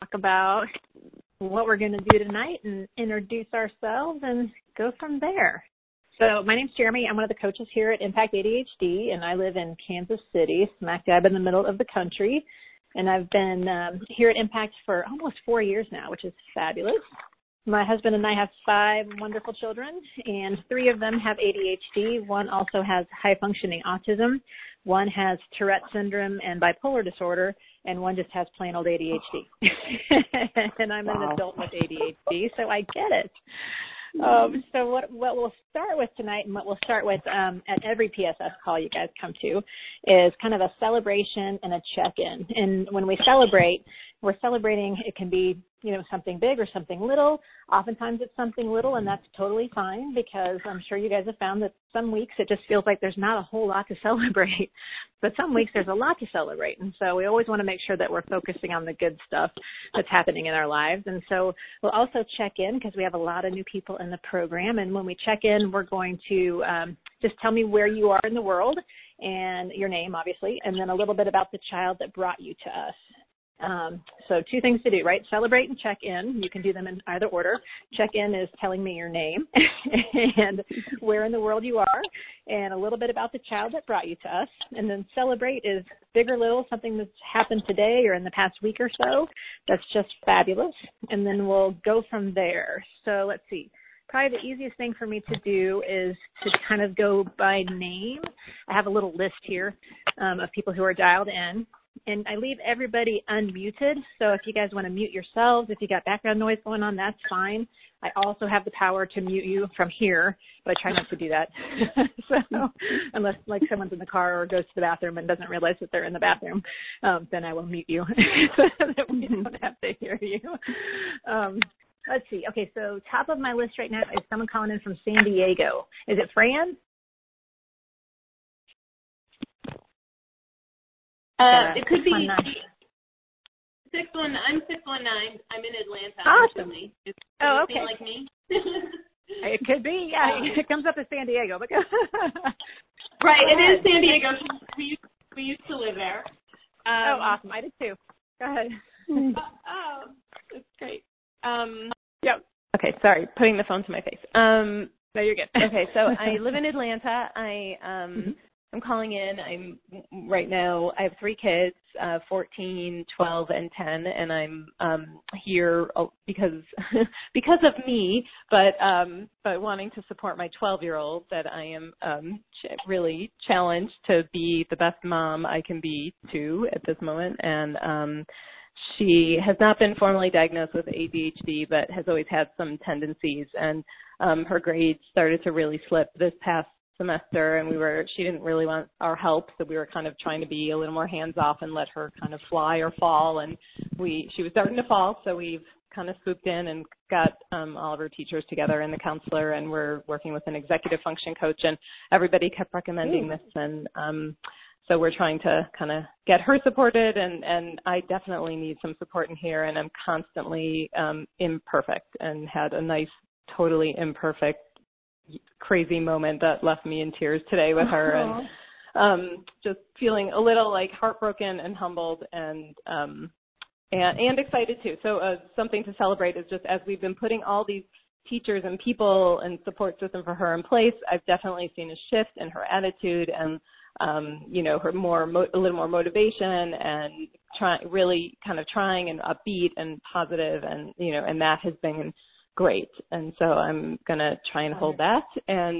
talk about what we're going to do tonight and introduce ourselves and go from there. So my name's Jeremy. I'm one of the coaches here at Impact ADHD, and I live in Kansas City, smack dab in the middle of the country. And I've been here at Impact for almost 4 years now, which is fabulous. My husband and I have 5 wonderful children, and 3 of them have ADHD. One also has high-functioning autism. One has Tourette syndrome and bipolar disorder, and one just has plain old ADHD. And I'm an adult with ADHD, so I get it. So what we'll start with tonight, and what we'll start with at every PSS call you guys come to, is kind of a celebration and a check-in. And when we celebrate, we're celebrating, it can be, something big or something little. Oftentimes it's something little, and that's totally fine, because I'm sure you guys have found that some weeks it just feels like there's not a whole lot to celebrate. But some weeks there's a lot to celebrate. And so we always want to make sure that we're focusing on the good stuff that's happening in our lives. And so we'll also check in, because we have a lot of new people in the program. And when we check in, we're going to just tell me where you are in the world and your name, obviously, and then a little bit about the child that brought you to us. So 2 things to do, right? Celebrate and check in. You can do them in either order. Check in is telling me your name and where in the world you are, and a little bit about the child that brought you to us. And then celebrate is big or little, something that's happened today or in the past week or so. That's just fabulous. And then we'll go from there. So let's see. Probably the easiest thing for me to do is to kind of go by name. I have a little list here of people who are dialed in. And I leave everybody unmuted, so if you guys want to mute yourselves, if you got background noise going on, that's fine. I also have the power to mute you from here, but I try not to do that. So unless like someone's in the car or goes to the bathroom and doesn't realize that they're in the bathroom, then I will mute you so that we don't have to hear you. Let's see. Okay, so top of my list right now is someone calling in from San Diego. Is it Fran? It could be 619. I'm 619. I'm in Atlanta. Awesome. Actually. Okay. Like me? It could be. Yeah, it comes up as San Diego. But right. It is San Diego. We used to live there. Awesome. I did too. Go ahead. That's great. Yep. Okay. Sorry. Putting the phone to my face. No, you're good. Okay. So I live in Atlanta. I'm calling in. Right now, I have 3 kids, 14, 12, and 10, and I'm here because of me, but wanting to support my 12-year-old that I am really challenged to be the best mom I can be to at this moment. And she has not been formally diagnosed with ADHD, but has always had some tendencies, and her grades started to really slip this past semester, and she didn't really want our help, so we were kind of trying to be a little more hands off and let her kind of fly or fall, and she was starting to fall, so we've kind of swooped in and got all of her teachers together and the counselor, and we're working with an executive function coach, and everybody kept recommending this, and so we're trying to kind of get her supported, and I definitely need some support in here, and I'm constantly imperfect, and had a nice, totally imperfect crazy moment that left me in tears today with her, and just feeling a little like heartbroken and humbled and excited too. So something to celebrate is just as we've been putting all these teachers and people and support system for her in place, I've definitely seen a shift in her attitude and her a little more motivation and really kind of trying and upbeat and positive, and and that has been great. And so I'm going to try and hold that, and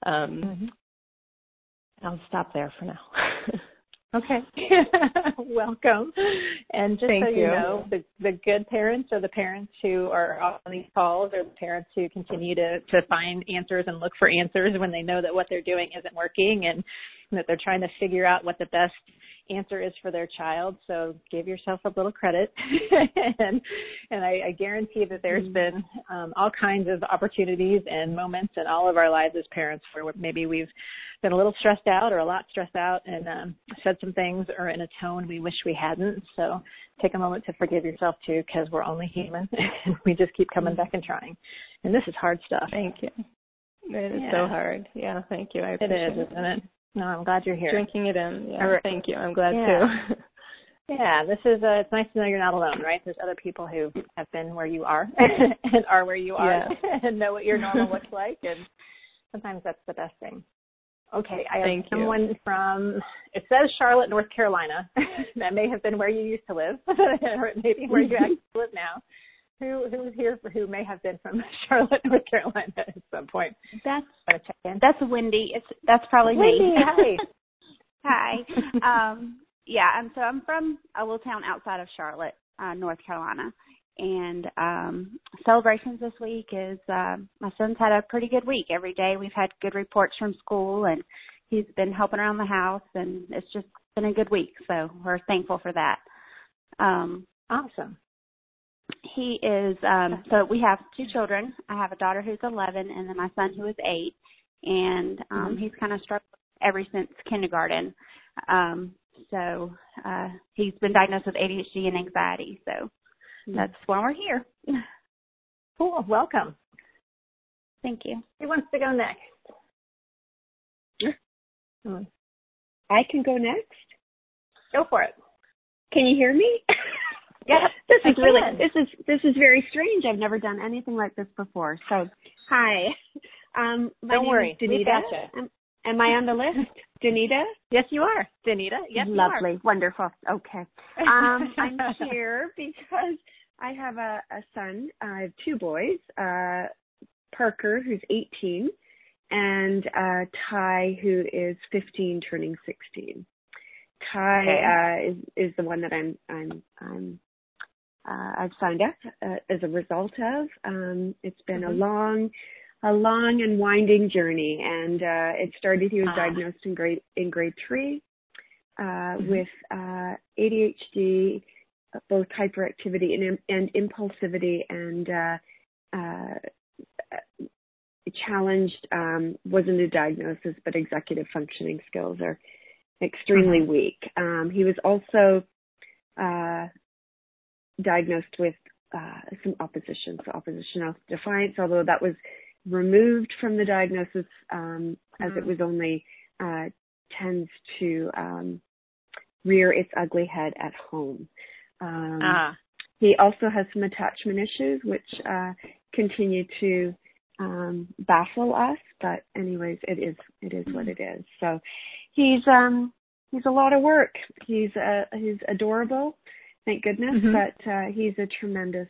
I'll stop there for now. Okay. Welcome. And just Thank so you know, the good parents are the parents who are on these calls, or the parents who continue to find answers and look for answers when they know that what they're doing isn't working, and that they're trying to figure out what the best answer is for their child. So give yourself a little credit. and I guarantee that there's been all kinds of opportunities and moments in all of our lives as parents where maybe we've been a little stressed out or a lot stressed out and said some things or in a tone we wish we hadn't. So take a moment to forgive yourself too, because we're only human and we just keep coming back and trying. And this is hard stuff. Thank you. It is so hard. Yeah, thank you. I appreciate it. It is, isn't it? No, I'm glad you're here. Drinking it in. Yeah, thank you. I'm glad too. Yeah, it's nice to know you're not alone, right? There's other people who have been where you are and are where you are and know what your normal looks like, and sometimes that's the best thing. Okay, I have someone from, it says Charlotte, North Carolina. That may have been where you used to live, or maybe where you actually live now. Who's here who may have been from Charlotte, North Carolina at some point? That's Wendy. That's probably Wendy, me. Hi. Hi. So I'm from a little town outside of Charlotte, North Carolina. And celebrations this week is my son's had a pretty good week. Every day we've had good reports from school, and he's been helping around the house, and it's just been a good week. So we're thankful for that. Awesome. He is, so we have two children. I have a daughter who's 11 and then my son who is 8. And he's kind of struggled ever since kindergarten. So he's been diagnosed with ADHD and anxiety. So that's why we're here. Cool. Welcome. Thank you. Who wants to go next? I can go next. Go for it. Can you hear me? Yeah, this is very strange. I've never done anything like this before. So, hi. Don't worry, Danita. Gotcha. Am I on the list, Danita? Yes, you are, Danita. Yes, lovely, you are. Wonderful. Okay. I'm here because I have a son. I have two boys. Parker, who's 18, and Ty, who is 15, turning 16. Ty is the one that I've signed up as a result of. It's been a long and winding journey, and it started. He was diagnosed in grade 3 with ADHD, both hyperactivity and impulsivity, and challenged. Wasn't a diagnosis, but executive functioning skills are extremely weak. He was also diagnosed with some opposition, so oppositional defiance, although that was removed from the diagnosis as it was only tends to rear its ugly head at home. He also has some attachment issues, which continue to baffle us, but anyways, it is what it is. So he's a lot of work. He's adorable, thank goodness, but he's a tremendous.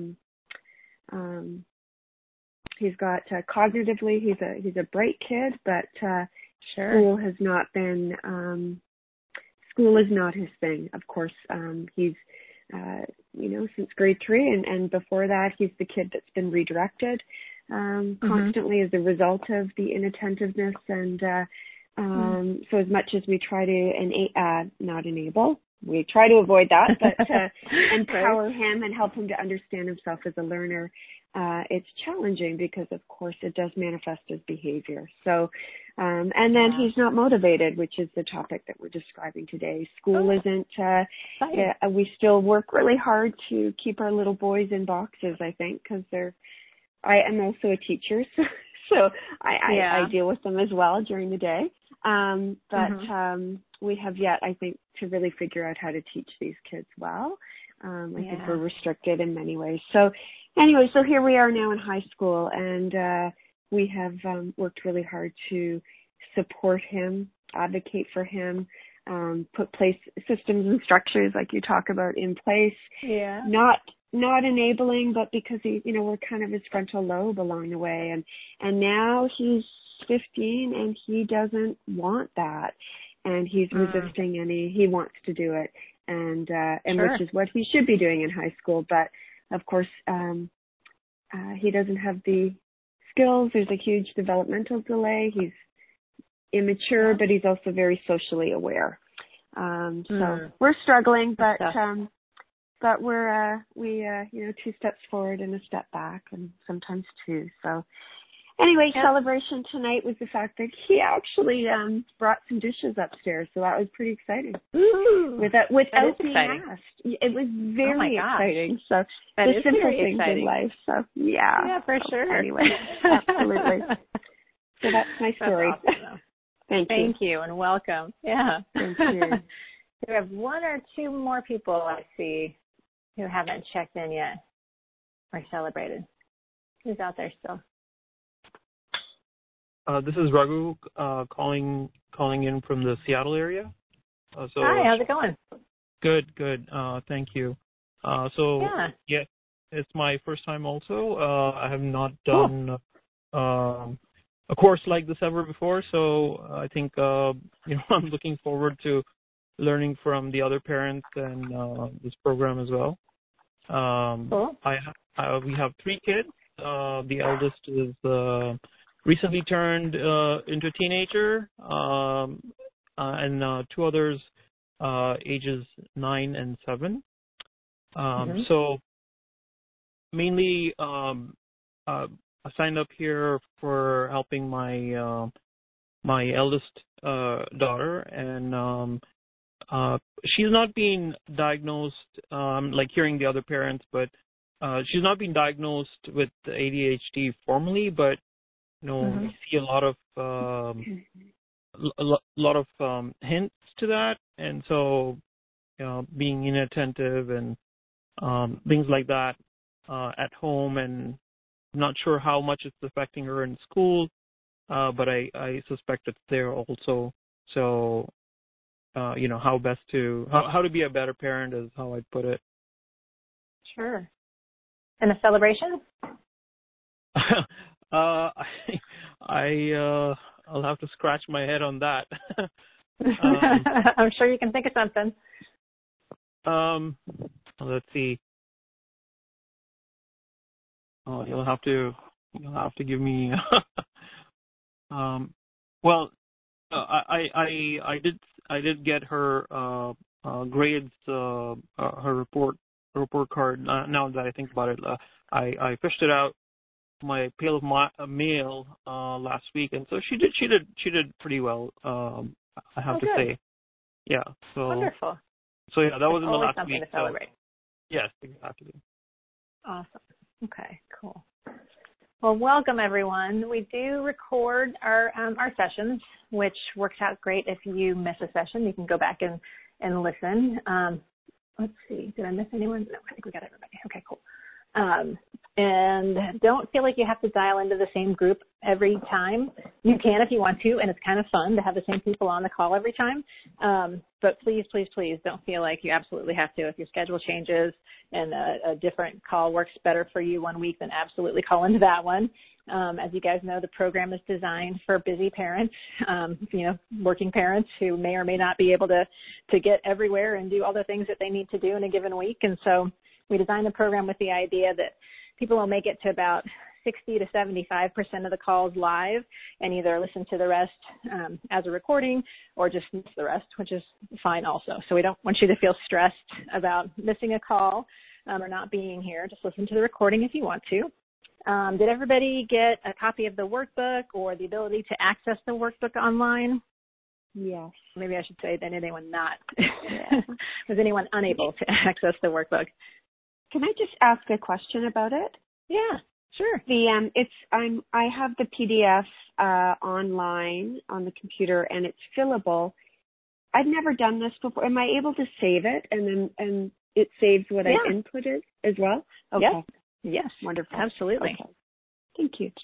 He's got cognitively, he's a bright kid, but school has not been. School is not his thing. Of course, he's since grade 3, and before that, he's the kid that's been redirected constantly as a result of the inattentiveness, and so as much as we try to not enable, we try to avoid that, but empower him and help him to understand himself as a learner. It's challenging because, of course, it does manifest as behavior. So, and then he's not motivated, which is the topic that we're describing today. School isn't, we still work really hard to keep our little boys in boxes, I think, because I am also a teacher, so I deal with them as well during the day. But we have yet, I think, to really figure out how to teach these kids well. I think we're restricted in many ways. So anyway, so here we are now in high school, and we have worked really hard to support him, advocate for him, put systems and structures like you talk about in place. Yeah. Not enabling, but because we're kind of his frontal lobe along the way, and now he's 15 and he doesn't want that, and he's resisting, and he wants to do it, and which is what he should be doing in high school, but of course he doesn't have the skills. There's a huge developmental delay. He's immature, but he's also very socially aware. So we're struggling, but we're two steps forward and a step back, and sometimes two. So anyway, celebration tonight was the fact that he actually brought some dishes upstairs, so that was pretty exciting. Ooh, without being asked. It was very exciting. So that the simple things in life. So yeah, for sure. Anyway, absolutely. So that's my story. That's awesome. Thank you, and welcome. Yeah. Thank you. We have one or two more people I see who haven't checked in yet or celebrated. Who's out there still? This is Raghu calling in from the Seattle area. Hi, how's it going? Good. Thank you. Yeah, it's my first time also. I have not done a course like this ever before, so I think I'm looking forward to learning from the other parents and this program as well. Cool. We have 3 kids. The eldest is recently turned into a teenager, and 2 others ages 9 and 7. So mainly I signed up here for helping my eldest daughter, and she's not been diagnosed like hearing the other parents, but she's not been diagnosed with ADHD formally, but we see a lot of hints to that, and so being inattentive and things like that at home, and I'm not sure how much it's affecting her in school, but I suspect it's there also. So how to be a better parent is how I'd put it. Sure. And a celebration? I'll have to scratch my head on that. I'm sure you can think of something. Let's see. Oh, you'll have to give me. I did get her grades, her report card. Now that I think about it, I fished it out my pail of mail last week, and so she did pretty well. I have to say, yeah. So wonderful. So yeah, that was in the last something week. To celebrate. So, yes, exactly. Awesome. Okay, cool. Well, welcome everyone. We do record our sessions, which works out great. If you miss a session, you can go back and listen. Let's see, did I miss anyone? No, I think we got everybody. Okay, cool. And don't feel like you have to dial into the same group every time. You can if you want to, and it's kind of fun to have the same people on the call every time. But please don't feel like you absolutely have to. If your schedule changes and a different call works better for you one week, then absolutely call into that one. As you guys know, the program is designed for busy parents, working parents who may or may not be able to get everywhere and do all the things that they need to do in a given week. And so we designed the program with the idea that people will make it to about 60 to 75% of the calls live and either listen to the rest as a recording or just miss the rest, which is fine also. So we don't want you to feel stressed about missing a call or not being here. Just listen to the recording if you want to. Did everybody get a copy of the workbook or the ability to access the workbook online? Yes. Maybe I should say, did anyone not? Was anyone unable to access the workbook? Can I just ask a question about it? Yeah, sure. I have the PDF online on the computer and it's fillable. I've never done this before. Am I able to save it and it saves what I inputted as well? Okay. Yep. Yes. Wonderful. Absolutely. Okay. Thank you.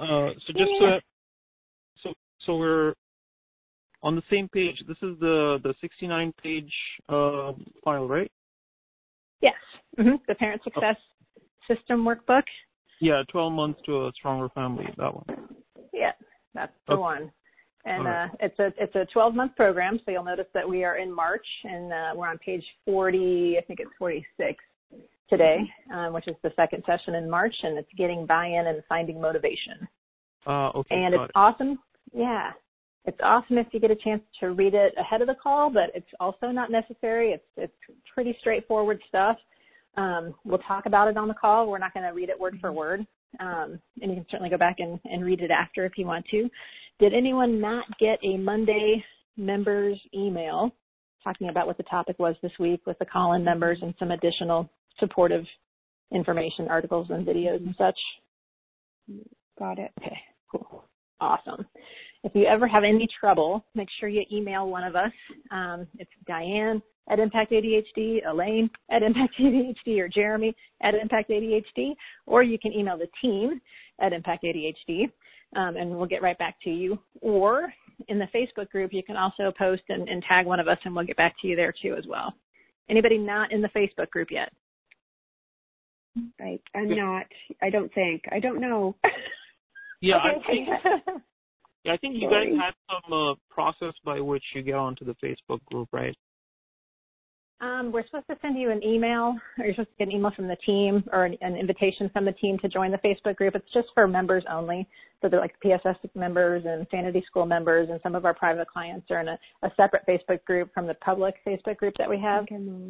So we're on the same page. This is the 69-page file, right? Yes. Mm-hmm. The Parent Success System Workbook. Yeah, 12 months to a stronger family, that one. Yeah, that's the one. And it's a 12-month program, so you'll notice that we are in March, and we're on page 40, I think it's 46 today, which is the second session in March, and it's getting buy-in and finding motivation. Okay. And it's awesome. Yeah. It's awesome if you get a chance to read it ahead of the call, but it's also not necessary. It's pretty straightforward stuff. We'll talk about it on the call. We're not going to read it word for word. And you can certainly go back and read it after if you want to. Did anyone not get a Monday members email talking about what the topic was this week with the call-in numbers and some additional supportive information, articles and videos and such? Got it. Okay, cool. Awesome. If you ever have any trouble, make sure you email one of us. It's Diane at Impact ADHD, Elaine at Impact ADHD, or Jeremy at Impact ADHD, or you can email the team at Impact ADHD, and we'll get right back to you. Or in the Facebook group, you can also post and tag one of us, and we'll get back to you there too as well. Anybody not in the Facebook group yet? Right. I'm not. I don't think. I don't know. Yeah, Okay. I think you guys had some process by which you get onto the Facebook group, right? We're supposed to send you an email, or you're supposed to get an email from the team or an invitation from the team to join the Facebook group. It's just for members only. So they're like PSS members and Sanity School members, and some of our private clients are in a separate Facebook group from the public Facebook group that we have.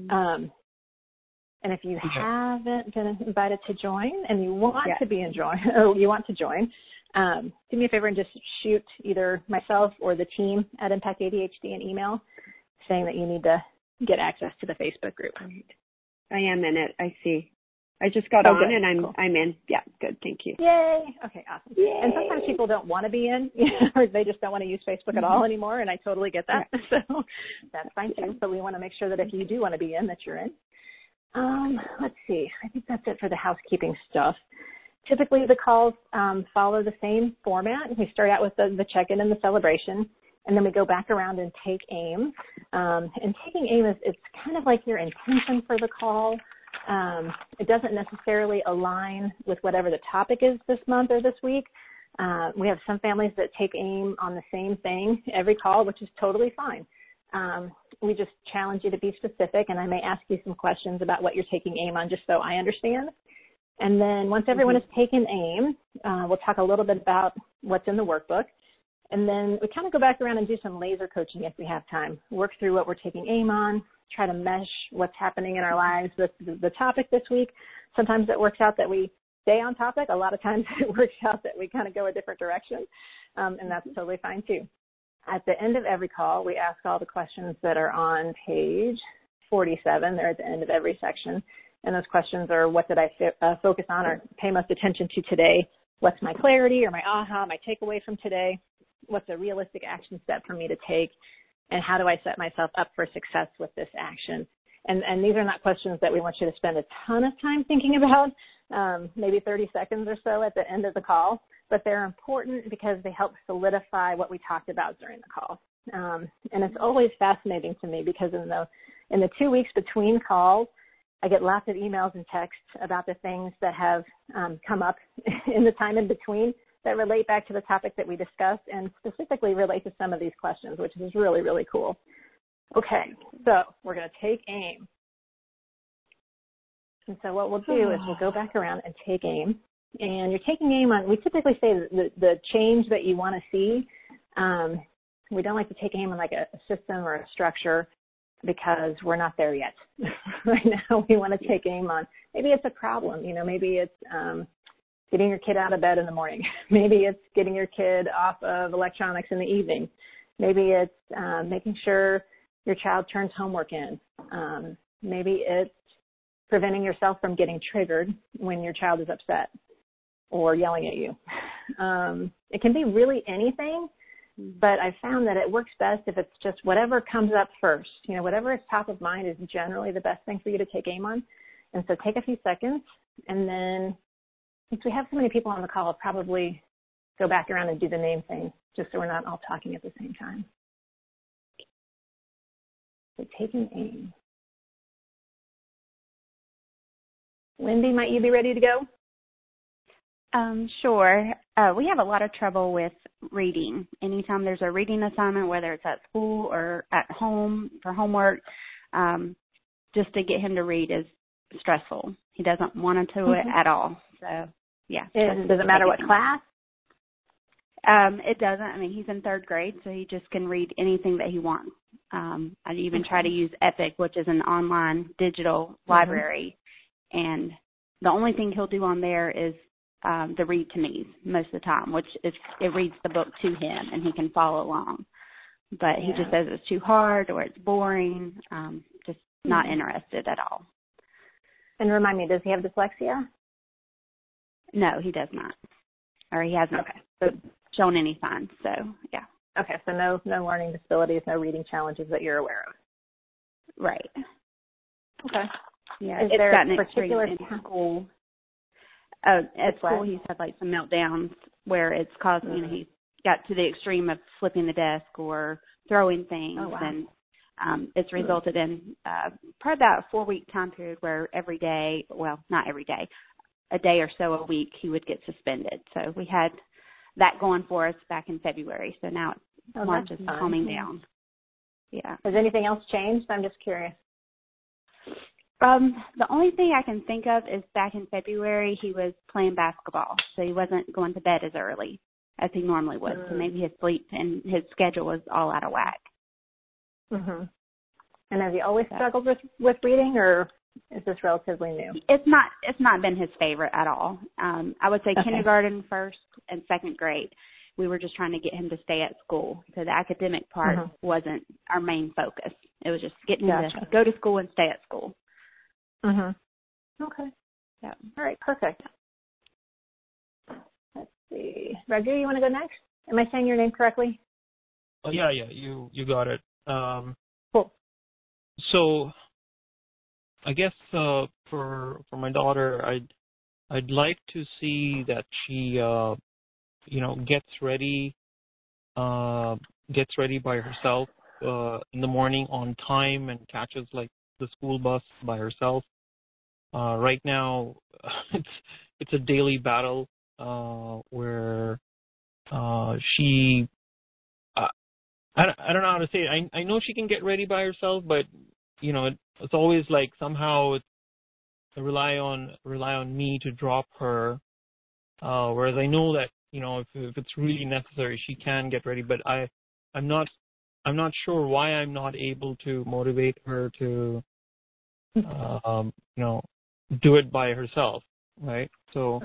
And if you haven't been invited to join and you want to join, do me a favor and just shoot either myself or the team at Impact ADHD an email saying that you need to get access to the Facebook group. Right. I am in it. I see. I just got on and I'm in. Yeah, good. Thank you. Yay. Okay, awesome. Yay. And sometimes people don't want to be in, or they just don't want to use Facebook at all anymore, and I totally get that. Yeah. So that's fine too. So we want to make sure that if you do want to be in, that you're in. Let's see. I think that's it for the housekeeping stuff. Typically, the calls follow the same format. We start out with the check-in and the celebration, and then we go back around and take aim. And taking aim it's kind of like your intention for the call. It doesn't necessarily align with whatever the topic is this month or this week. We have some families that take aim on the same thing every call, which is totally fine. We just challenge you to be specific, and I may ask you some questions about what you're taking aim on just so I understand. And then once everyone has taken aim, we'll talk a little bit about what's in the workbook. And then we kind of go back around and do some laser coaching if we have time. Work through what we're taking aim on, try to mesh what's happening in our lives with the topic this week. Sometimes it works out that we stay on topic. A lot of times it works out that we kind of go a different direction, and that's totally fine too. At the end of every call, we ask all the questions that are on page 47. They're at the end of every section. And those questions are, what did I focus on or pay most attention to today? What's my clarity or my aha, my takeaway from today? What's a realistic action step for me to take? And how do I set myself up for success with this action? And these are not questions that we want you to spend a ton of time thinking about, maybe 30 seconds or so at the end of the call, but they're important because they help solidify what we talked about during the call. And it's always fascinating to me because in the 2 weeks between calls, I get lots of emails and texts about the things that have come up in the time in between that relate back to the topic that we discussed and specifically relate to some of these questions, which is really, really cool. Okay, so we're going to take aim. And so what we'll do is we'll go back around and take aim. And you're taking aim on, we typically say the change that you want to see. We don't like to take aim on like a system or a structure because we're not there yet. Right now we want to take aim on, maybe it's a problem, maybe it's getting your kid out of bed in the morning. Maybe it's getting your kid off of electronics in the evening. Maybe it's making sure your child turns homework in. Maybe it's preventing yourself from getting triggered when your child is upset or yelling at you. It can be really anything, but I found that it works best if it's just whatever comes up first. Whatever is top of mind is generally the best thing for you to take aim on. And so take a few seconds, and then since we have so many people on the call, I'll probably go back around and do the name thing just so we're not all talking at the same time. So taking aim. Wendy, might you be ready to go? Sure. We have a lot of trouble with reading. Anytime there's a reading assignment, whether it's at school or at home for homework, just to get him to read is stressful. He doesn't want to do it at all. So, yeah. Does it matter what class? It doesn't. I mean, he's in third grade, so he just can read anything that he wants. I even try to use Epic, which is an online digital library, and the only thing he'll do on there is the read to me most of the time, which is it reads the book to him and he can follow along. But he just says it's too hard or it's boring, just not interested at all. And remind me, does he have dyslexia? No, he does not. Or he hasn't. Okay. So shown any signs. So, yeah. Okay, so no learning disabilities, no reading challenges that you're aware of. Right. Okay. Yeah. Is it's there gotten a particular extreme in school. At school, he's had like some meltdowns where it's caused, he got to the extreme of flipping the desk or throwing things. Oh, wow. And it's resulted in probably about a 4-week time period where every day, well, not every day, a day or so a week, he would get suspended. So we had that going for us back in February. So now March is calming down. Yeah. Has anything else changed? I'm just curious. The only thing I can think of is back in February he was playing basketball, so he wasn't going to bed as early as he normally would. So maybe his sleep and his schedule was all out of whack. Mhm. And has he always struggled with reading, or is this relatively new? It's not been his favorite at all. I would say kindergarten, first and second grade. We were just trying to get him to stay at school. So the academic part wasn't our main focus. It was just getting him to go to school and stay at school. Mhm. Okay. Yeah. All right. Perfect. Let's see. Roger, you want to go next? Am I saying your name correctly? Oh, yeah. You got it. Cool. So, I guess for my daughter, I'd like to see that she gets ready by herself in the morning on time and catches like the school bus by herself. Right now, it's a daily battle where she I don't know how to say it. I know she can get ready by herself, but it's always like somehow it's rely on me to drop her. Whereas I know that if it's really necessary, she can get ready. But I'm not sure why I'm not able to motivate her to do it by herself, right? So.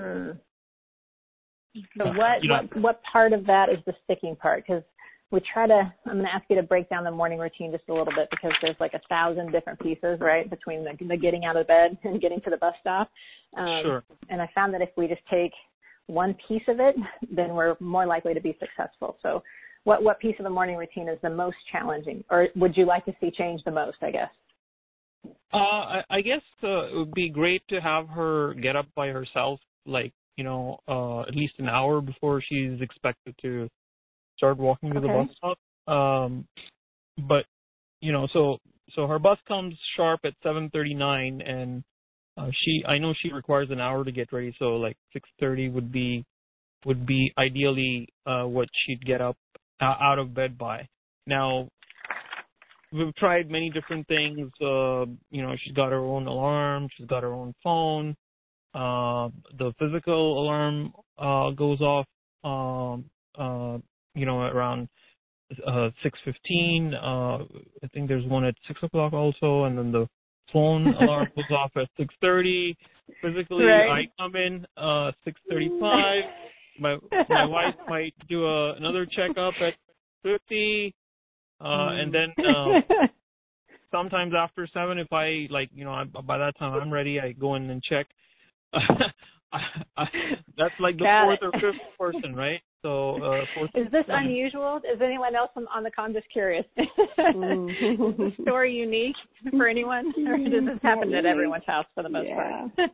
So what part of that is the sticking part? Because I'm going to ask you to break down the morning routine just a little bit, because there's like 1,000 different pieces, right, between the getting out of bed and getting to the bus stop. Sure. And I found that if we just take one piece of it, then we're more likely to be successful. So what piece of the morning routine is the most challenging, or would you like to see change the most, I guess? I guess it would be great to have her get up by herself, like, at least an hour before she's expected to start walking to the bus stop. But, so her bus comes sharp at 7:39, and I know she requires an hour to get ready, so like 6:30 would be ideally what she'd get up out of bed by. Now, we've tried many different things. She's got her own alarm, she's got her own phone. The physical alarm goes off, around 6:15. I think there's one at 6 o'clock also, and then the phone alarm goes off at 6:30. Physically, I come in 6:35. My wife might do another checkup at 50, and then sometimes after 7, if I by that time I'm ready, I go in and check. That's like the fourth or fifth person, right? So is this unusual? Is anyone else on the call? I'm just curious. Is the story unique for anyone, or does this happen at everyone's house for the most part?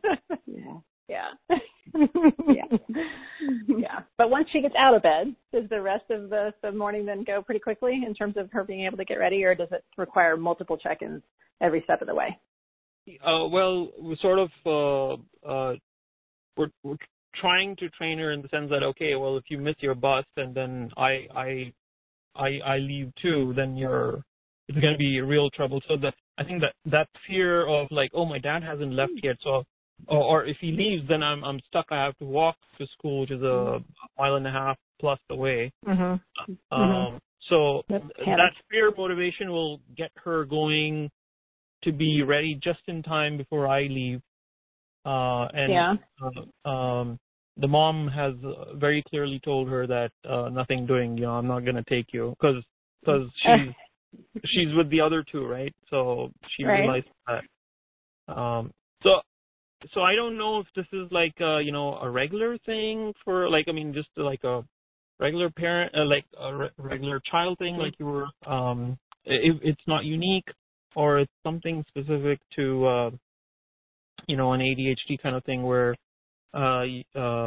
Yeah. But once she gets out of bed, does the rest of the morning then go pretty quickly in terms of her being able to get ready, or does it require multiple check-ins every step of the way? Well, we sort of we're trying to train her in the sense that, okay, well, if you miss your bus and then I leave too, then it's going to be real trouble. So that I think that fear of like, oh, my dad hasn't left yet, so or if he leaves, then I'm stuck. I have to walk to school, which is a 1.5 miles plus away. So that fear motivation will get her going to be ready just in time before I leave. The mom has very clearly told her that nothing doing, I'm not going to take you, because she's with the other two, right? So she realized that. So I don't know if this is like a regular thing for just like a regular parent, like a regular child thing, like you were, it's not unique, or it's something specific to, you know, an ADHD kind of thing where, I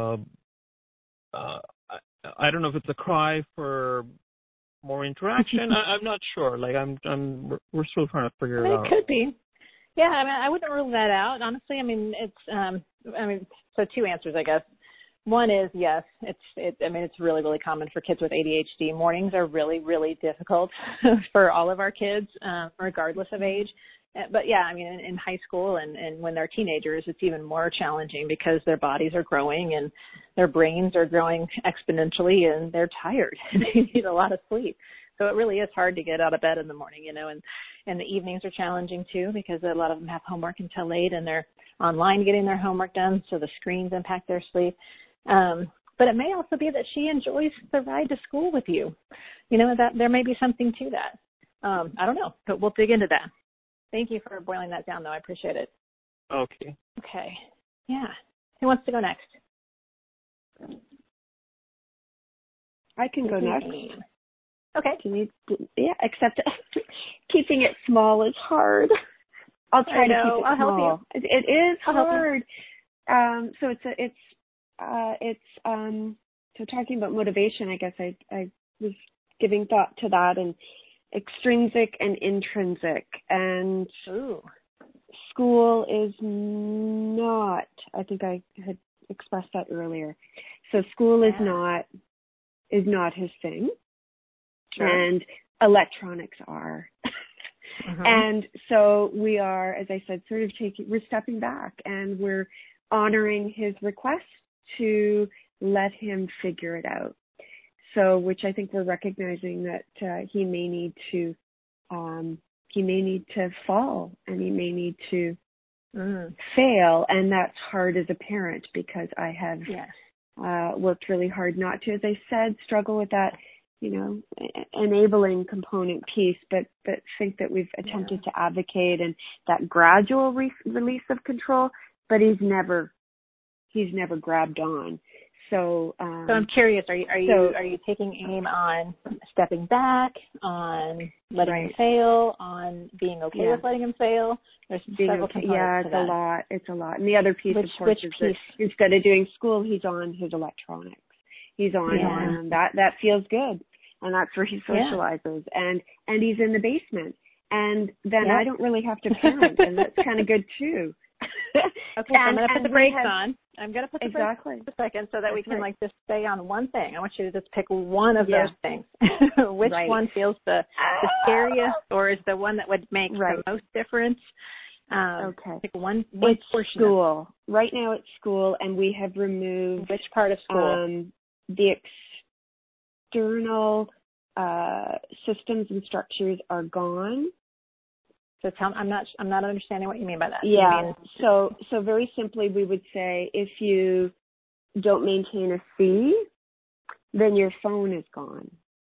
don't know if it's a cry for more interaction. I'm not sure. Like we're still trying to figure it out. It could be. Yeah, I mean, I wouldn't rule that out. Honestly, I mean, so two answers, I guess. One is yes, it's really, really common for kids with ADHD. Mornings are really, really difficult for all of our kids, regardless of age. But yeah, I mean, in high school and when they're teenagers, it's even more challenging because their bodies are growing and their brains are growing exponentially and they're tired. They need a lot of sleep. So it really is hard to get out of bed in the morning, you know, and the evenings are challenging too because a lot of them have homework until late and they're online getting their homework done. So the screens impact their sleep. But it may also be that she enjoys the ride to school with you. You know, that there may be something to that. I don't know, but we'll dig into that. Thank you for boiling that down, though. I appreciate it. Okay. Okay. Yeah. Who wants to go next? I can go next. Okay. Except keeping it small is hard. I'll try to keep it I'll small. help you. It is hard. So talking about motivation, I guess I was giving thought to that and extrinsic and intrinsic, and school is not, I think I had expressed that earlier. So school is not his thing. Sure. And electronics are. And so we are, as I said, we're stepping back and we're honoring his request to let him figure it out. So, which I think we're recognizing that he may need to fall and he may need to fail, and that's hard as a parent because I have worked really hard not to, as I said, struggle with that, you know, enabling component piece, but think that we've attempted to advocate and that gradual release of control, but he's never grabbed on. So I'm curious, are you taking aim on stepping back, on letting him fail, on being okay with letting him fail? There's several components to that. It's a lot. And the other piece, of course, is that instead of doing school, he's on his electronics. He's on that feels good, and that's where he socializes, and he's in the basement, and then I don't really have to parent, and that's kind of good too. Okay, so I'm going to put the brakes on. I'm going to put the brakes on for a second so that we can just stay on one thing. I want you to just pick one of those things. Which one feels the scariest, or is the one that would make the most difference? Pick one it's portion. School. Right now it's school, and we have removed which part of school? The external systems and structures are gone. So I'm not understanding what you mean by that. Yeah. So very simply, we would say if you don't maintain a C, then your phone is gone.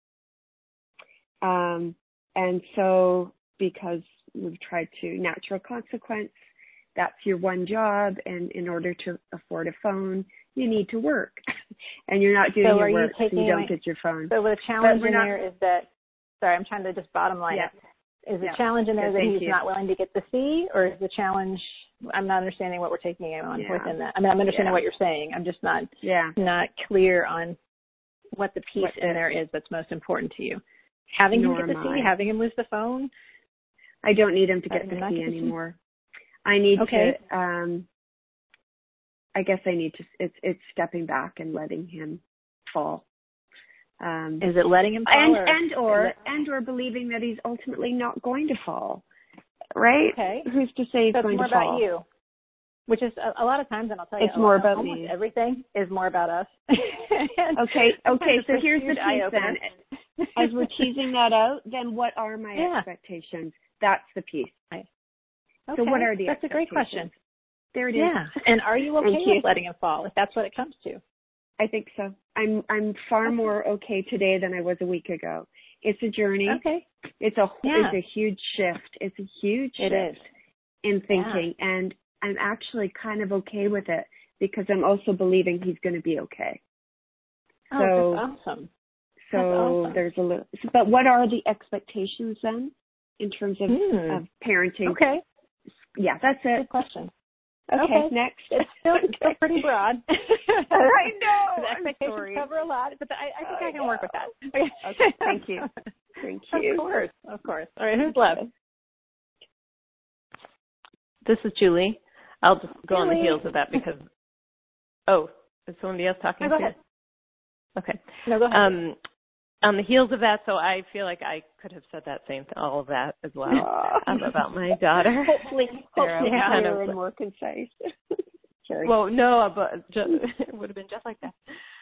And so because we've tried to natural consequence, that's your one job, and in order to afford a phone, you need to work, and you're not doing your work, so you don't get your phone. So the challenge in there is that. Sorry, I'm trying to just bottom line it. Is the challenge in there that he's not willing to get the C, or is the challenge, I'm not understanding what we're taking him on within that. I mean, I'm understanding what you're saying. I'm just not clear on what the piece in there is that's most important to you. Having him get the C, having him lose the phone? I don't need him to get the C anymore. I need to, I guess I need to, it's stepping back and letting him fall. Is it letting him fall, or believing that he's ultimately not going to fall, right? Okay. Who's to say he's going to fall? It's more about you, which is a lot of times, and I'll tell you, it's more about me. Everything is more about us. Okay. So here's the piece then. As we're teasing that out, then what are my expectations? That's the piece. Okay. So what are the expectations? That's a great question. There it is. Yeah. And are you okay with letting him fall, if that's what it comes to? I think so. I'm far more okay today than I was a week ago. It's a journey. Okay. It's a huge shift. It is in thinking, and I'm actually kind of okay with it because I'm also believing he's going to be okay. Oh, that's awesome. So that's awesome. there's a little, but what are the expectations then in terms of parenting? Okay. Yeah, that's it. Good question. Okay, next. It's still pretty broad. I know. The expectations cover a lot, but I think I can work with that. Okay, thank you. Thank you. Of course. All right, who's left? This is Julie. I'll just go on the heels of that because, is somebody else talking? No, go ahead. Okay. No, go ahead. On the heels of that, so I feel like I could have said that same thing, all of that as well about my daughter. Hopefully clearer and more concise. Sorry. Well, no, but it would have been just like that.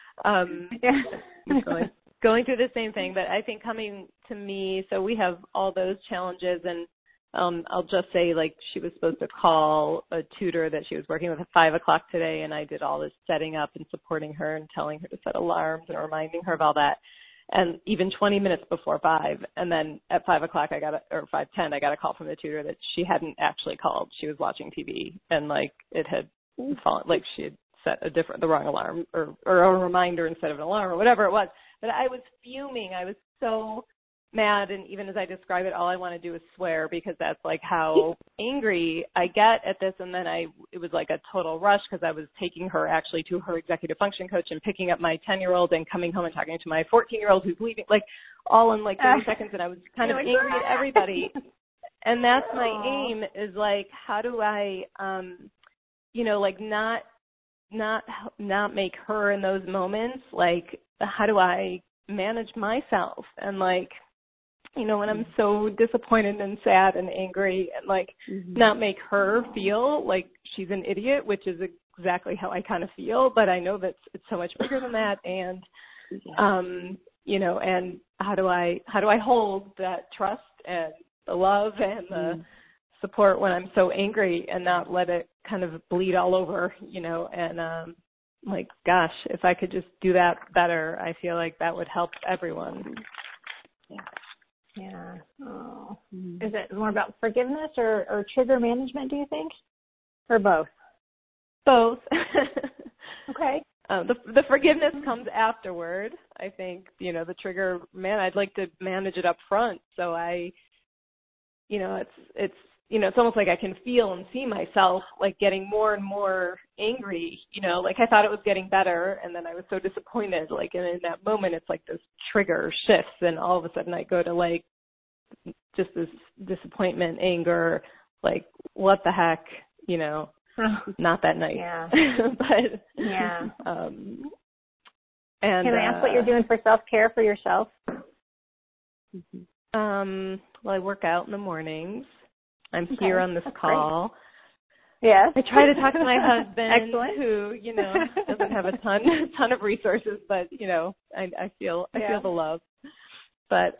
Going through the same thing, but I think coming to me, so we have all those challenges, and I'll just say, like, she was supposed to call a tutor that she was working with at 5 o'clock today, and I did all this setting up and supporting her and telling her to set alarms and reminding her of all that. And even 20 minutes before 5, and then at 5 o'clock or 5:10, I got a call from the tutor that she hadn't actually called. She was watching TV, and like it had fallen, like she had set the wrong alarm or a reminder instead of an alarm or whatever it was. But I was fuming. I was so mad, and even as I describe it, all I want to do is swear because that's like how angry I get at this. And then it was like a total rush because I was taking her actually to her executive function coach and picking up my 10-year-old and coming home and talking to my 14-year-old who's leaving, like all in like 30 seconds. And I was kind of angry at everybody. And that's my aim is like, how do I, like not make her in those moments, like how do I manage myself and like, when I'm so disappointed and sad and angry and like not make her feel like she's an idiot, which is exactly how I kind of feel, but I know that it's so much bigger than that. And, and how do I hold that trust and the love and the support when I'm so angry and not let it kind of bleed all over, and, like, gosh, if I could just do that better, I feel like that would help everyone. Yeah. Oh. Is it more about forgiveness or trigger management, do you think? Or both? Both. Okay. The forgiveness comes afterward. I think, the trigger, I'd like to manage it up front. So it's almost like I can feel and see myself like getting more and more angry, like I thought it was getting better. And then I was so disappointed, like, and in that moment, it's like this trigger shifts and all of a sudden I go to like just this disappointment, anger, like what the heck, not that nice. Yeah. But, yeah. And can I ask what you're doing for self-care for yourself? Well, I work out in the mornings. I'm here on this call. Great. Yes. I try to talk to my husband, Excellent. who, doesn't have a ton of resources, but, I feel the love. But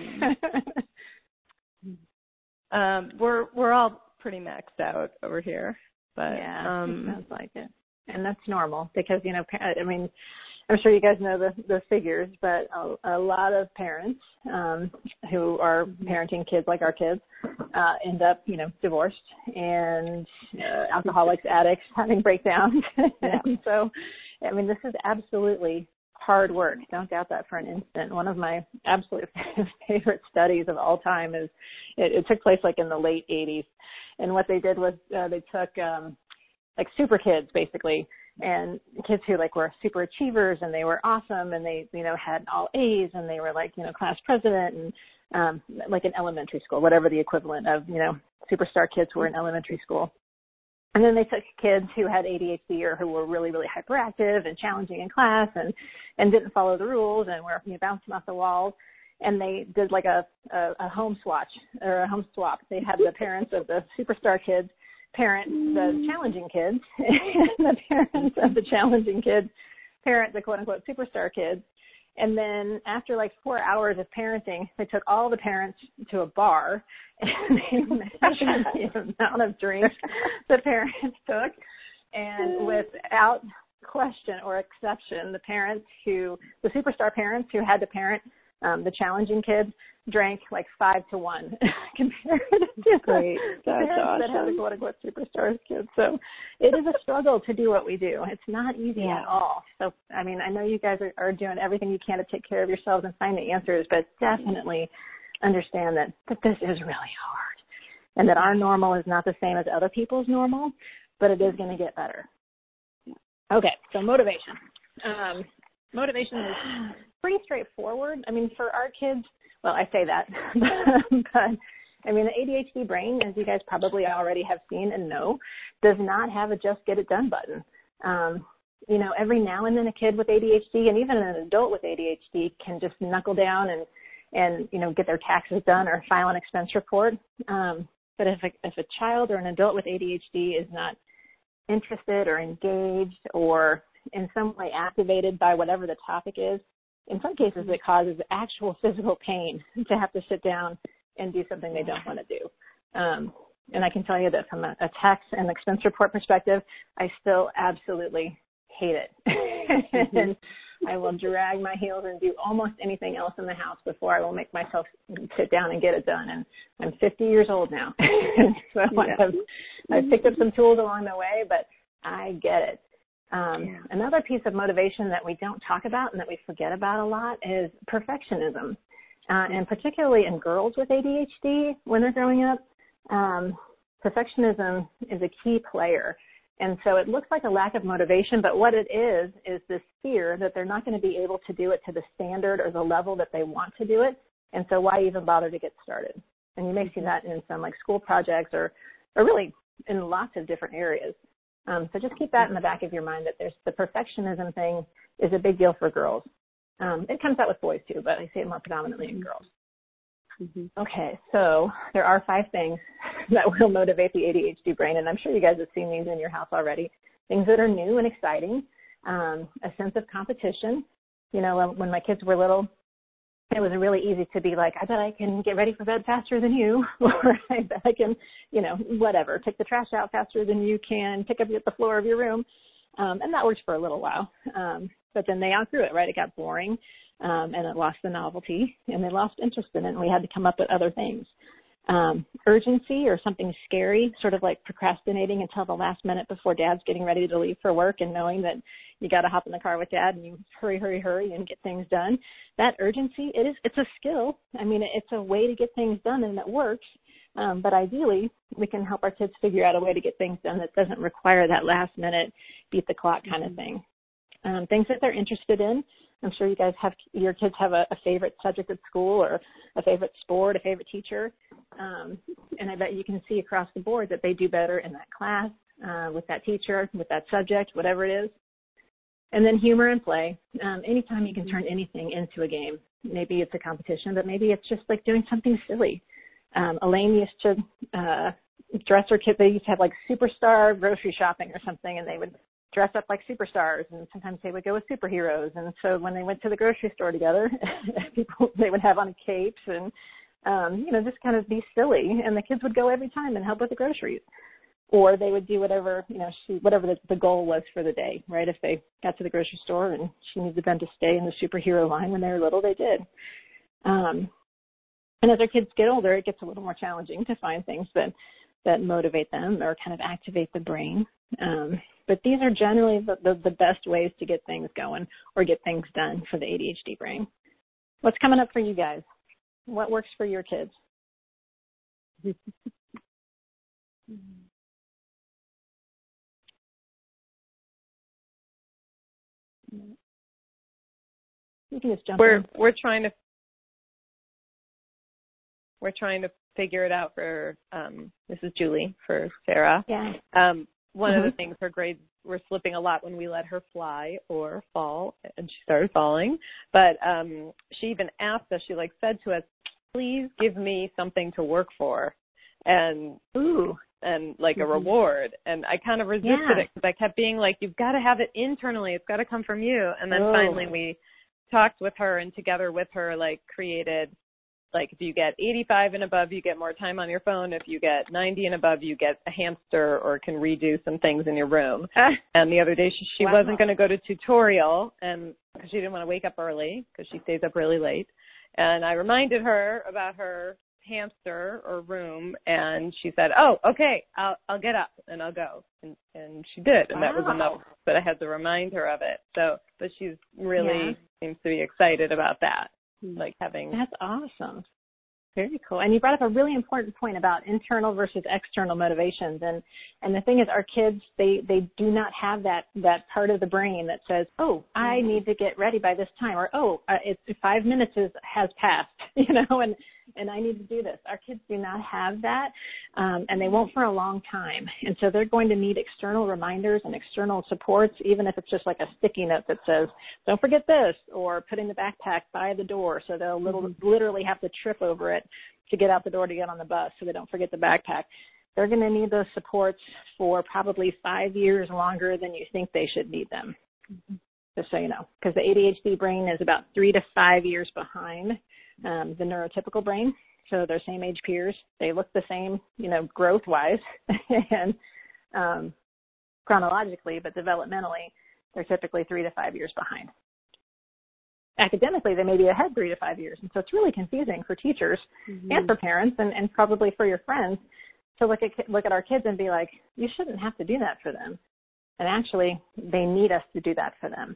we're all pretty maxed out over here. But yeah, it sounds like it. And that's normal because, I'm sure you guys know the figures, but a lot of parents who are parenting kids like our kids end up, divorced and alcoholics, addicts, having breakdowns. And so, this is absolutely hard work. Don't doubt that for an instant. One of my absolute favorite studies of all time is it took place like in the late 80s. And what they did was they took like super kids basically, and kids who like were super achievers and they were awesome and they, had all A's and they were like, class president and like in elementary school, whatever the equivalent of, superstar kids who were in elementary school. And then they took kids who had ADHD or who were really, really hyperactive and challenging in class and didn't follow the rules and were bouncing off the walls. And they did like a home swap. They had the parents of the superstar kids parent the challenging kids, and the parents of the challenging kids parent the quote-unquote superstar kids. And then after like 4 hours of parenting, they took all the parents to a bar and they measured the amount of drinks the parents took. And without question or exception, the superstar parents who had to parent The challenging kids drank like 5 to 1 compared to Great. That's awesome. that have the quote-unquote superstars kids. So it is a struggle to do what we do. It's not easy at all. So, I mean, I know you guys are doing everything you can to take care of yourselves and find the answers, but definitely understand that this is really hard and that our normal is not the same as other people's normal, but it is going to get better. Okay, so motivation. Motivation is pretty straightforward. I mean, for our kids, well, I say that, but I mean, the ADHD brain, as you guys probably already have seen and know, does not have a just get it done button. You know, every now and then a kid with ADHD and even an adult with ADHD can just knuckle down and you know, get their taxes done or file an expense report. But if a child or an adult with ADHD is not interested or engaged or in some way activated by whatever the topic is, in some cases it causes actual physical pain to have to sit down and do something they don't want to do. And I can tell you that from a tax and expense report perspective, I still absolutely hate it. And I will drag my heels and do almost anything else in the house before I will make myself sit down and get it done. And I'm 50 years old now. So I've picked up some tools along the way, but I get it. Another piece of motivation that we don't talk about and that we forget about a lot is perfectionism. And particularly in girls with ADHD when they're growing up, perfectionism is a key player. And so it looks like a lack of motivation, but what it is this fear that they're not going to be able to do it to the standard or the level that they want to do it. And so why even bother to get started? And you may see that in some like school projects or really in lots of different areas. So just keep that in the back of your mind that there's the perfectionism thing is a big deal for girls. It comes out with boys too, but I see it more predominantly in girls. Okay, so there are 5 things that will motivate the ADHD brain, and I'm sure you guys have seen these in your house already. Things that are new and exciting, a sense of competition. You know, when my kids were little, it was really easy to be like, I bet I can get ready for bed faster than you, or I bet I can, you know, whatever, take the trash out faster than you can, pick up the floor of your room. And that worked for a little while. But then they outgrew it, right? It got boring, and it lost the novelty, and they lost interest in it, and we had to come up with other things. Urgency or something scary, sort of like procrastinating until the last minute before dad's getting ready to leave for work and knowing that you got to hop in the car with dad and you hurry and get things done. That urgency, it's a skill. I mean, it's a way to get things done and it works. But ideally, we can help our kids figure out a way to get things done that doesn't require that last minute beat the clock kind of thing. Things that they're interested in. I'm sure you guys your kids have a favorite subject at school or a favorite sport, a favorite teacher. And I bet you can see across the board that they do better in that class, with that teacher, with that subject, whatever it is. And then humor and play. Anytime you can turn anything into a game. Maybe it's a competition, but maybe it's just like doing something silly. Elaine used to dress her kids. They used to have like superstar grocery shopping or something, and they would dress up like superstars, and sometimes they would go with superheroes. And so when they went to the grocery store together, they would have on capes and, just kind of be silly. And the kids would go every time and help with the groceries. Or they would do whatever, whatever the goal was for the day, right? If they got to the grocery store and she needed them to stay in the superhero line when they were little, they did. And as our kids get older, it gets a little more challenging to find things that motivate them or kind of activate the brain. But these are generally the best ways to get things going or get things done for the ADHD brain. What's coming up for you guys? What works for your kids? You can just jump in. We're trying to figure it out for this is Julie for Sarah. Yeah. One of the things, her grades were slipping a lot when we let her fly or fall, and she started falling. But she even asked us, she said to us, please give me something to work for and a reward. And I kind of resisted it because I kept being like, you've got to have it internally. It's got to come from you. And then finally we talked with her and together with her, created if you get 85 and above, you get more time on your phone. If you get 90 and above, you get a hamster or can redo some things in your room. And the other day, she wasn't going to go to tutorial and because she didn't want to wake up early because she stays up really late. And I reminded her about her hamster or room, and she said, "Oh, okay, I'll get up and I'll go." And she did, and that was enough. But I had to remind her of it. So, but she's really seems to be excited about that, like having. That's awesome. Very cool. And you brought up a really important point about internal versus external motivations. And the thing is, our kids, they do not have that part of the brain that says, oh, I need to get ready by this time, or, oh, it's 5 minutes has passed, and I need to do this. Our kids do not have that, and they won't for a long time. And so they're going to need external reminders and external supports, even if it's just like a sticky note that says, don't forget this, or putting the backpack by the door, so they'll literally have to trip over it to get out the door to get on the bus so they don't forget the backpack. They're going to need those supports for probably 5 years longer than you think they should need them, just so you know, because the ADHD brain is about 3 to 5 years behind the neurotypical brain. So they're same age peers. They look the same, growth-wise and chronologically, but developmentally, they're typically 3 to 5 years behind. Academically, they may be ahead 3 to 5 years. And so it's really confusing for teachers and for parents and probably for your friends to look at our kids and be like, you shouldn't have to do that for them. And actually, they need us to do that for them.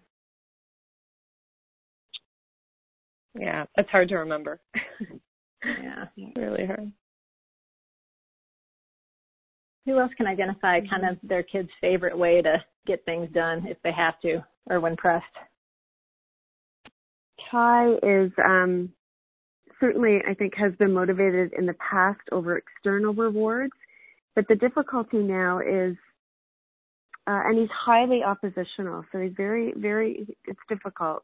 Yeah, it's hard to remember. Yeah, it's really hard. Who else can identify kind of their kid's favorite way to get things done if they have to or when pressed? Ty is certainly, I think, has been motivated in the past over external rewards, but the difficulty now is, and he's highly oppositional, so he's very, very, it's difficult,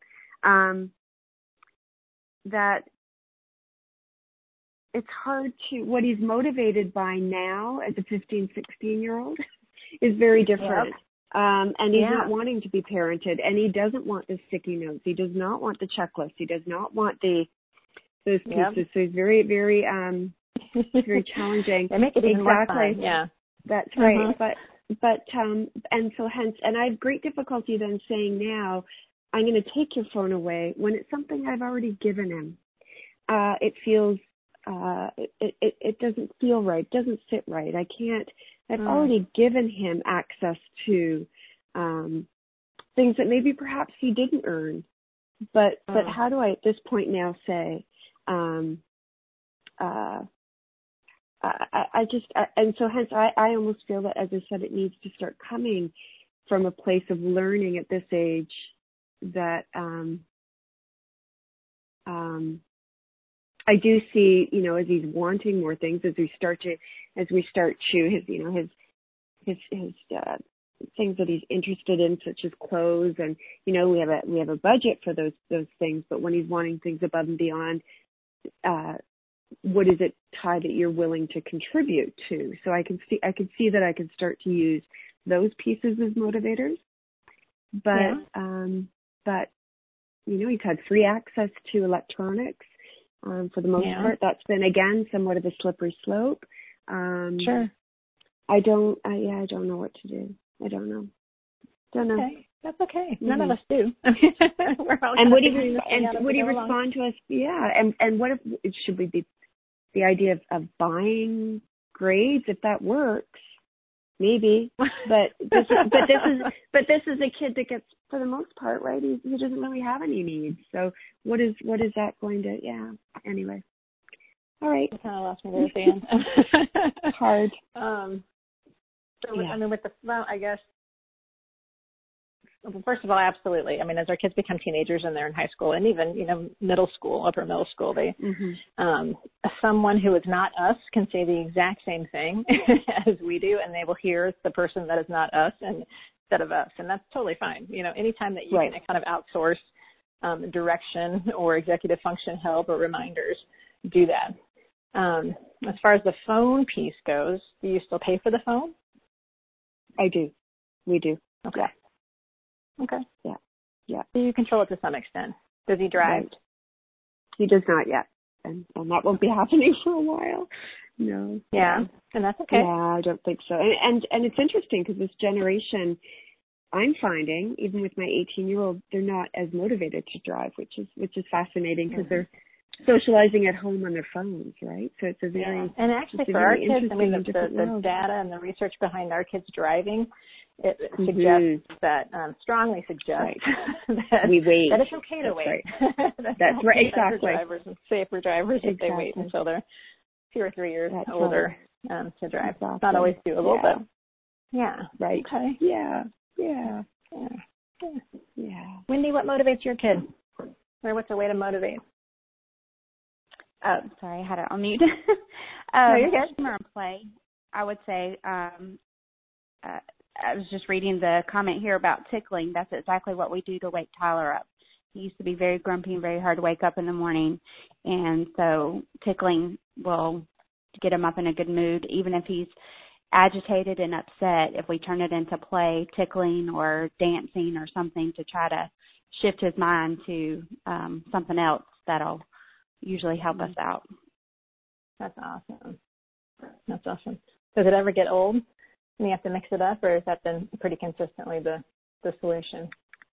that it's hard to, what he's motivated by now as a 15, 16-year-old is very different. Yep. And he's not wanting to be parented, and he doesn't want the sticky notes. He does not want the checklist. He does not want those pieces. Yep. So he's very, very, very challenging. They make it even more fun. Yeah, that's right. But and so hence, and I have great difficulty then saying now, I'm going to take your phone away when it's something I've already given him. It feels, it doesn't feel right. It doesn't sit right. I can't. I've already given him access to things that maybe perhaps he didn't earn. But how do I at this point now say, and so hence I almost feel that, as I said, it needs to start coming from a place of learning at this age that I do see, as he's wanting more things, as we start to his things that he's interested in, such as clothes, and we have a budget for those things. But when he's wanting things above and beyond, what is it, Ty, that you're willing to contribute to? So I can see that I can start to use those pieces as motivators. But he's had free access to electronics. For the most part, that's been, again, somewhat of a slippery slope. Sure. I don't know what to do. I don't know. Okay. That's okay. None of us do. We're all and would he respond to us? Yeah. And what if, should we be, the idea of buying grades, if that works? Maybe, but this is a kid that gets, for the most part, right? He doesn't really have any needs. So what is that going to? Yeah. Anyway, all right. You kind of lost me there at the end. Hard. I mean, with the, well, I guess. First of all, absolutely. I mean, as our kids become teenagers and they're in high school and even, middle school, upper middle school, they, someone who is not us can say the exact same thing as we do, and they will hear the person that is not us instead of us. And that's totally fine. Anytime that you can kind of outsource direction or executive function help or reminders, do that. As far as the phone piece goes, do you still pay for the phone? I do. We do. Okay. Yeah. Okay. Yeah. Yeah. So you control it to some extent. Does he drive? Right. He does not yet. And that won't be happening for a while. No. Yeah. And that's okay. Yeah, I don't think so. And it's interesting because this generation, I'm finding, even with my 18-year-old, they're not as motivated to drive, which is fascinating because socializing at home on their phones, right? So it's a very and actually for our kids, I mean, the data and the research behind our kids driving, it suggests that strongly suggests that we wait. That it's okay to wait. Right. That's right. Exactly. Drivers and safer drivers if they wait until they're 2 or 3 years older to drive. Exactly. It's not always doable, but right. Okay. Yeah. Wendy, what motivates your kid? Or what's a way to motivate? Oh, sorry, I had it on mute. No, you're good. Humor and play. I would say, I was just reading the comment here about tickling. That's exactly what we do to wake Tyler up. He used to be very grumpy and very hard to wake up in the morning. And so tickling will get him up in a good mood, even if he's agitated and upset. If we turn it into play, tickling or dancing or something to try to shift his mind to something else, that'll usually help us out. That's awesome. Does it ever get old and you have to mix it up, or has that been pretty consistently the solution?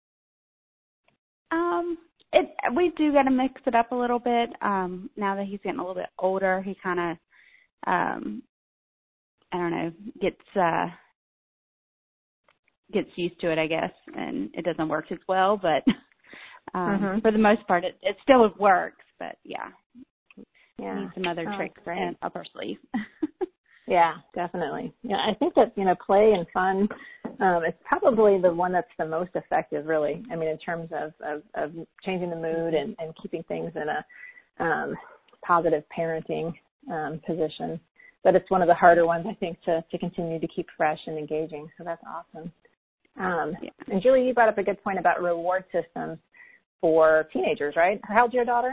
We do got to mix it up a little bit. Now that he's getting a little bit older, he kind of, I don't know, gets used to it, I guess, and it doesn't work as well. But for the most part, it still works. But need some other tricks up our sleeve. Yeah, definitely. Yeah, I think that, play and fun, it's probably the one that's the most effective, really. I mean, in terms of changing the mood and keeping things in a positive parenting position. But it's one of the harder ones, I think, to continue to keep fresh and engaging. So that's awesome. And Julie, you brought up a good point about reward systems for teenagers, right? How old's your daughter?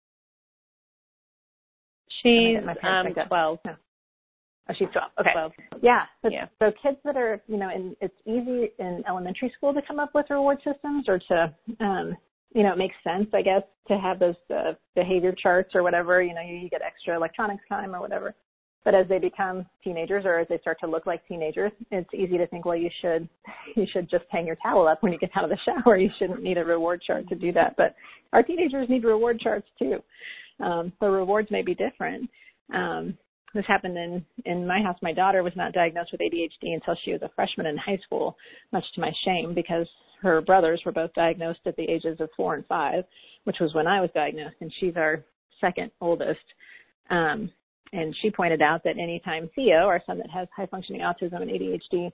She's 12. No. Oh, she's 12. Okay. 12. Yeah. So kids that are, it's easy in elementary school to come up with reward systems, or to, it makes sense, I guess, to have those behavior charts or whatever. You get extra electronics time or whatever. But as they become teenagers, or as they start to look like teenagers, it's easy to think, well, you should just hang your towel up when you get out of the shower. You shouldn't need a reward chart to do that. But our teenagers need reward charts too. The rewards may be different. This happened in my house. My daughter was not diagnosed with ADHD until she was a freshman in high school, much to my shame, because her brothers were both diagnosed at the ages of 4 and 5, which was when I was diagnosed, and she's our second oldest. And she pointed out that anytime Theo, our son that has high-functioning autism and ADHD,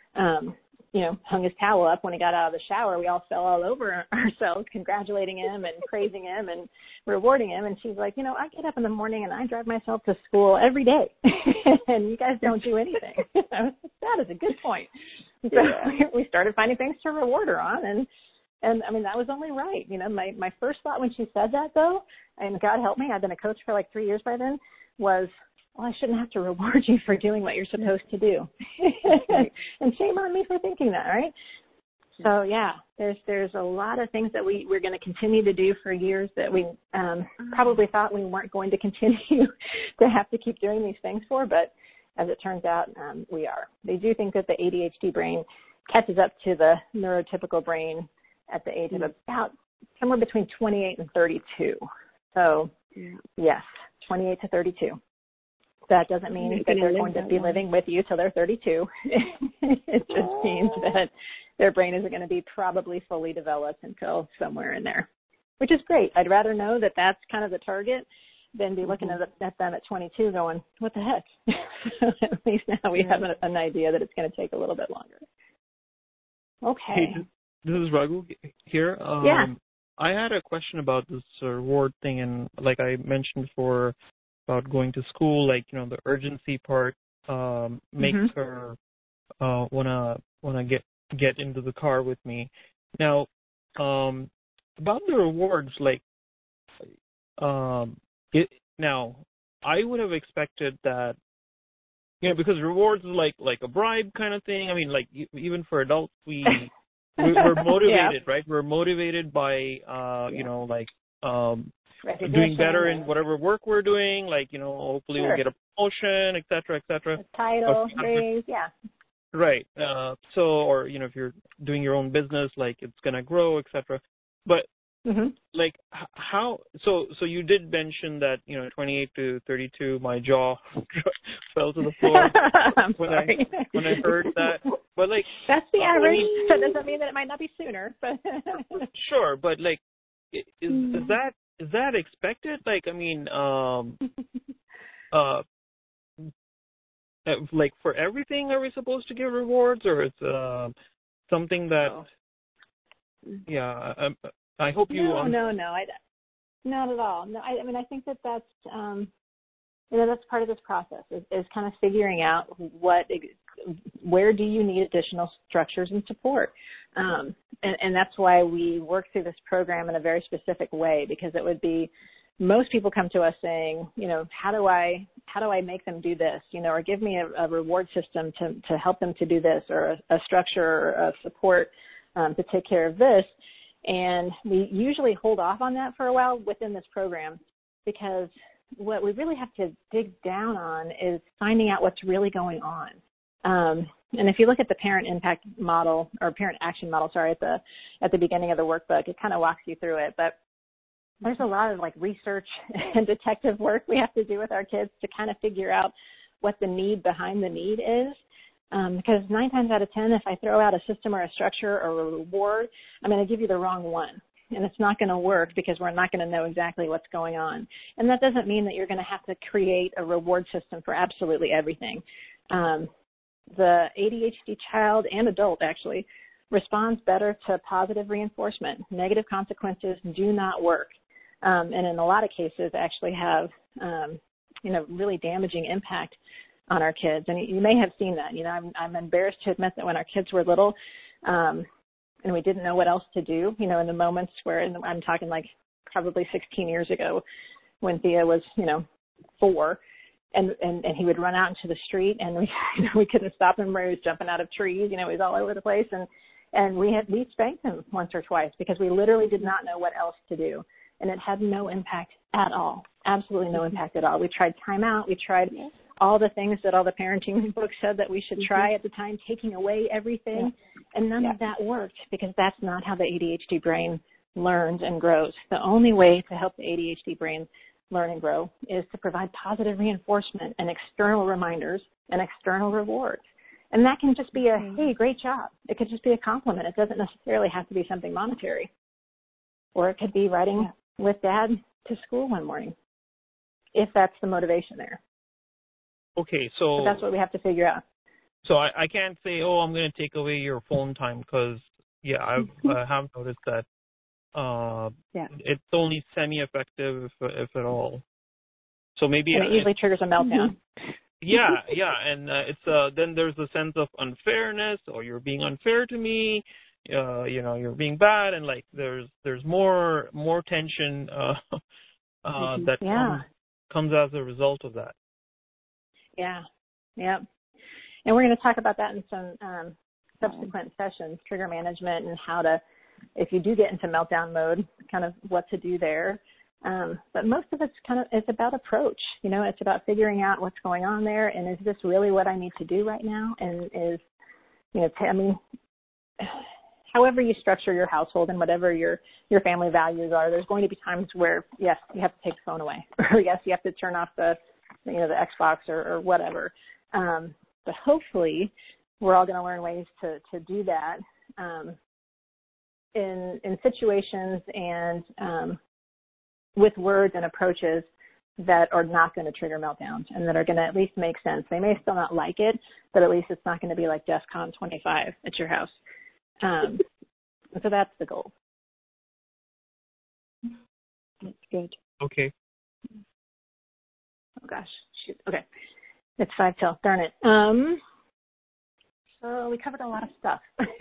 hung his towel up when he got out of the shower, we all fell all over ourselves, congratulating him and praising him and rewarding him. And she's like, I get up in the morning and I drive myself to school every day, and you guys don't do anything. That is a good point. So we started finding things to reward her on, and I mean, that was only right. My first thought when she said that, though, and God help me, I've been a coach for like 3 years by then, was, well, I shouldn't have to reward you for doing what you're supposed to do. And shame on me for thinking that, right? So, there's a lot of things that we're going to continue to do for years that we probably thought we weren't going to continue to have to keep doing these things for, but as it turns out, we are. They do think that the ADHD brain catches up to the neurotypical brain at the age of about somewhere between 28 and 32. So, yes, 28 to 32. That doesn't mean that they're going to be living with you till they're 32. It just means that their brain isn't going to be probably fully developed until somewhere in there, which is great. I'd rather know that that's kind of the target than be looking at them at 22 going, what the heck? At least now we have an idea that it's going to take a little bit longer. Okay. Hey, this is Raghu here. I had a question about this reward thing, and like I mentioned before, about going to school, like, the urgency part makes her wanna get into the car with me. Now, about the rewards, like, now I would have expected that, because rewards is like a bribe kind of thing. I mean, like, even for adults, we're motivated, right? We're motivated by doing better in whatever work we're doing, like, hopefully we'll get a promotion, et cetera. A title, raise, Right. Or, if you're doing your own business, like, it's going to grow, et cetera. But like how? So you did mention that 28 to 32, my jaw fell to the floor when I heard that. But like that's the average. That doesn't mean that it might not be sooner, but sure. But like, is that expected? Like, I mean, like for everything, are we supposed to give rewards, or it's something that? Yeah, I hope you. No, not at all. No, I mean I think that's that's part of this process is kind of figuring out where do you need additional structures and support, and that's why we work through this program in a very specific way, because it would be most people come to us saying, how do I make them do this, or give me a reward system to help them to do this, or a structure or a support to take care of this. And we usually hold off on that for a while within this program, because what we really have to dig down on is finding out what's really going on. And if you look at the parent impact model, or parent action model, at the beginning of the workbook, it kind of walks you through it. But there's a lot of like research and detective work we have to do with our kids to kind of figure out what the need behind the need is. Because 9 times out of 10, if I throw out a system or a structure or a reward, I'm going to give you the wrong one. And it's not going to work because we're not going to know exactly what's going on. And that doesn't mean that you're going to have to create a reward system for absolutely everything. The ADHD child and adult actually responds better to positive reinforcement. Negative consequences do not work. And in a lot of cases actually have, really damaging impact on our kids. And you may have seen that. I'm embarrassed to admit that when our kids were little, and we didn't know what else to do, in the moments where, and I'm talking like probably 16 years ago when Thea was, 4, and he would run out into the street, and we couldn't stop him. He was jumping out of trees, he was all over the place. And we spanked him once or twice because we literally did not know what else to do. And it had no impact at all. Absolutely no impact at all. We tried timeout. We tried all the things that all the parenting books said that we should try at the time, taking away everything. And none of that worked, because that's not how the ADHD brain learns and grows. The only way to help the ADHD brain learn and grow is to provide positive reinforcement and external reminders and external rewards. And that can just be a, hey, great job. It could just be a compliment. It doesn't necessarily have to be something monetary. Or it could be riding with dad to school one morning, if that's the motivation there. Okay, so but that's what we have to figure out. So I can't say, I'm going to take away your phone time, because, I have noticed that it's only semi-effective, if at all. So maybe and it usually triggers a meltdown. And it's then there's a sense of unfairness, or you're being unfair to me. You're being bad, and like there's more tension that comes as a result of that. And we're going to talk about that in some subsequent sessions, trigger management, and how to, if you do get into meltdown mode, kind of what to do there. But most of it's about approach. It's about figuring out what's going on there, and is this really what I need to do right now? And is, however you structure your household and whatever your family values are, there's going to be times where, yes, you have to take the phone away, or yes, you have to turn off the Xbox or whatever. But hopefully we're all going to learn ways to do that in situations and with words and approaches that are not going to trigger meltdowns and that are going to at least make sense. They may still not like it, but at least it's not going to be like DEFCON 25 at your house. So that's the goal. That's good. Okay. Oh gosh, shoot. Okay. It's 5 till. Darn it. So we covered a lot of stuff.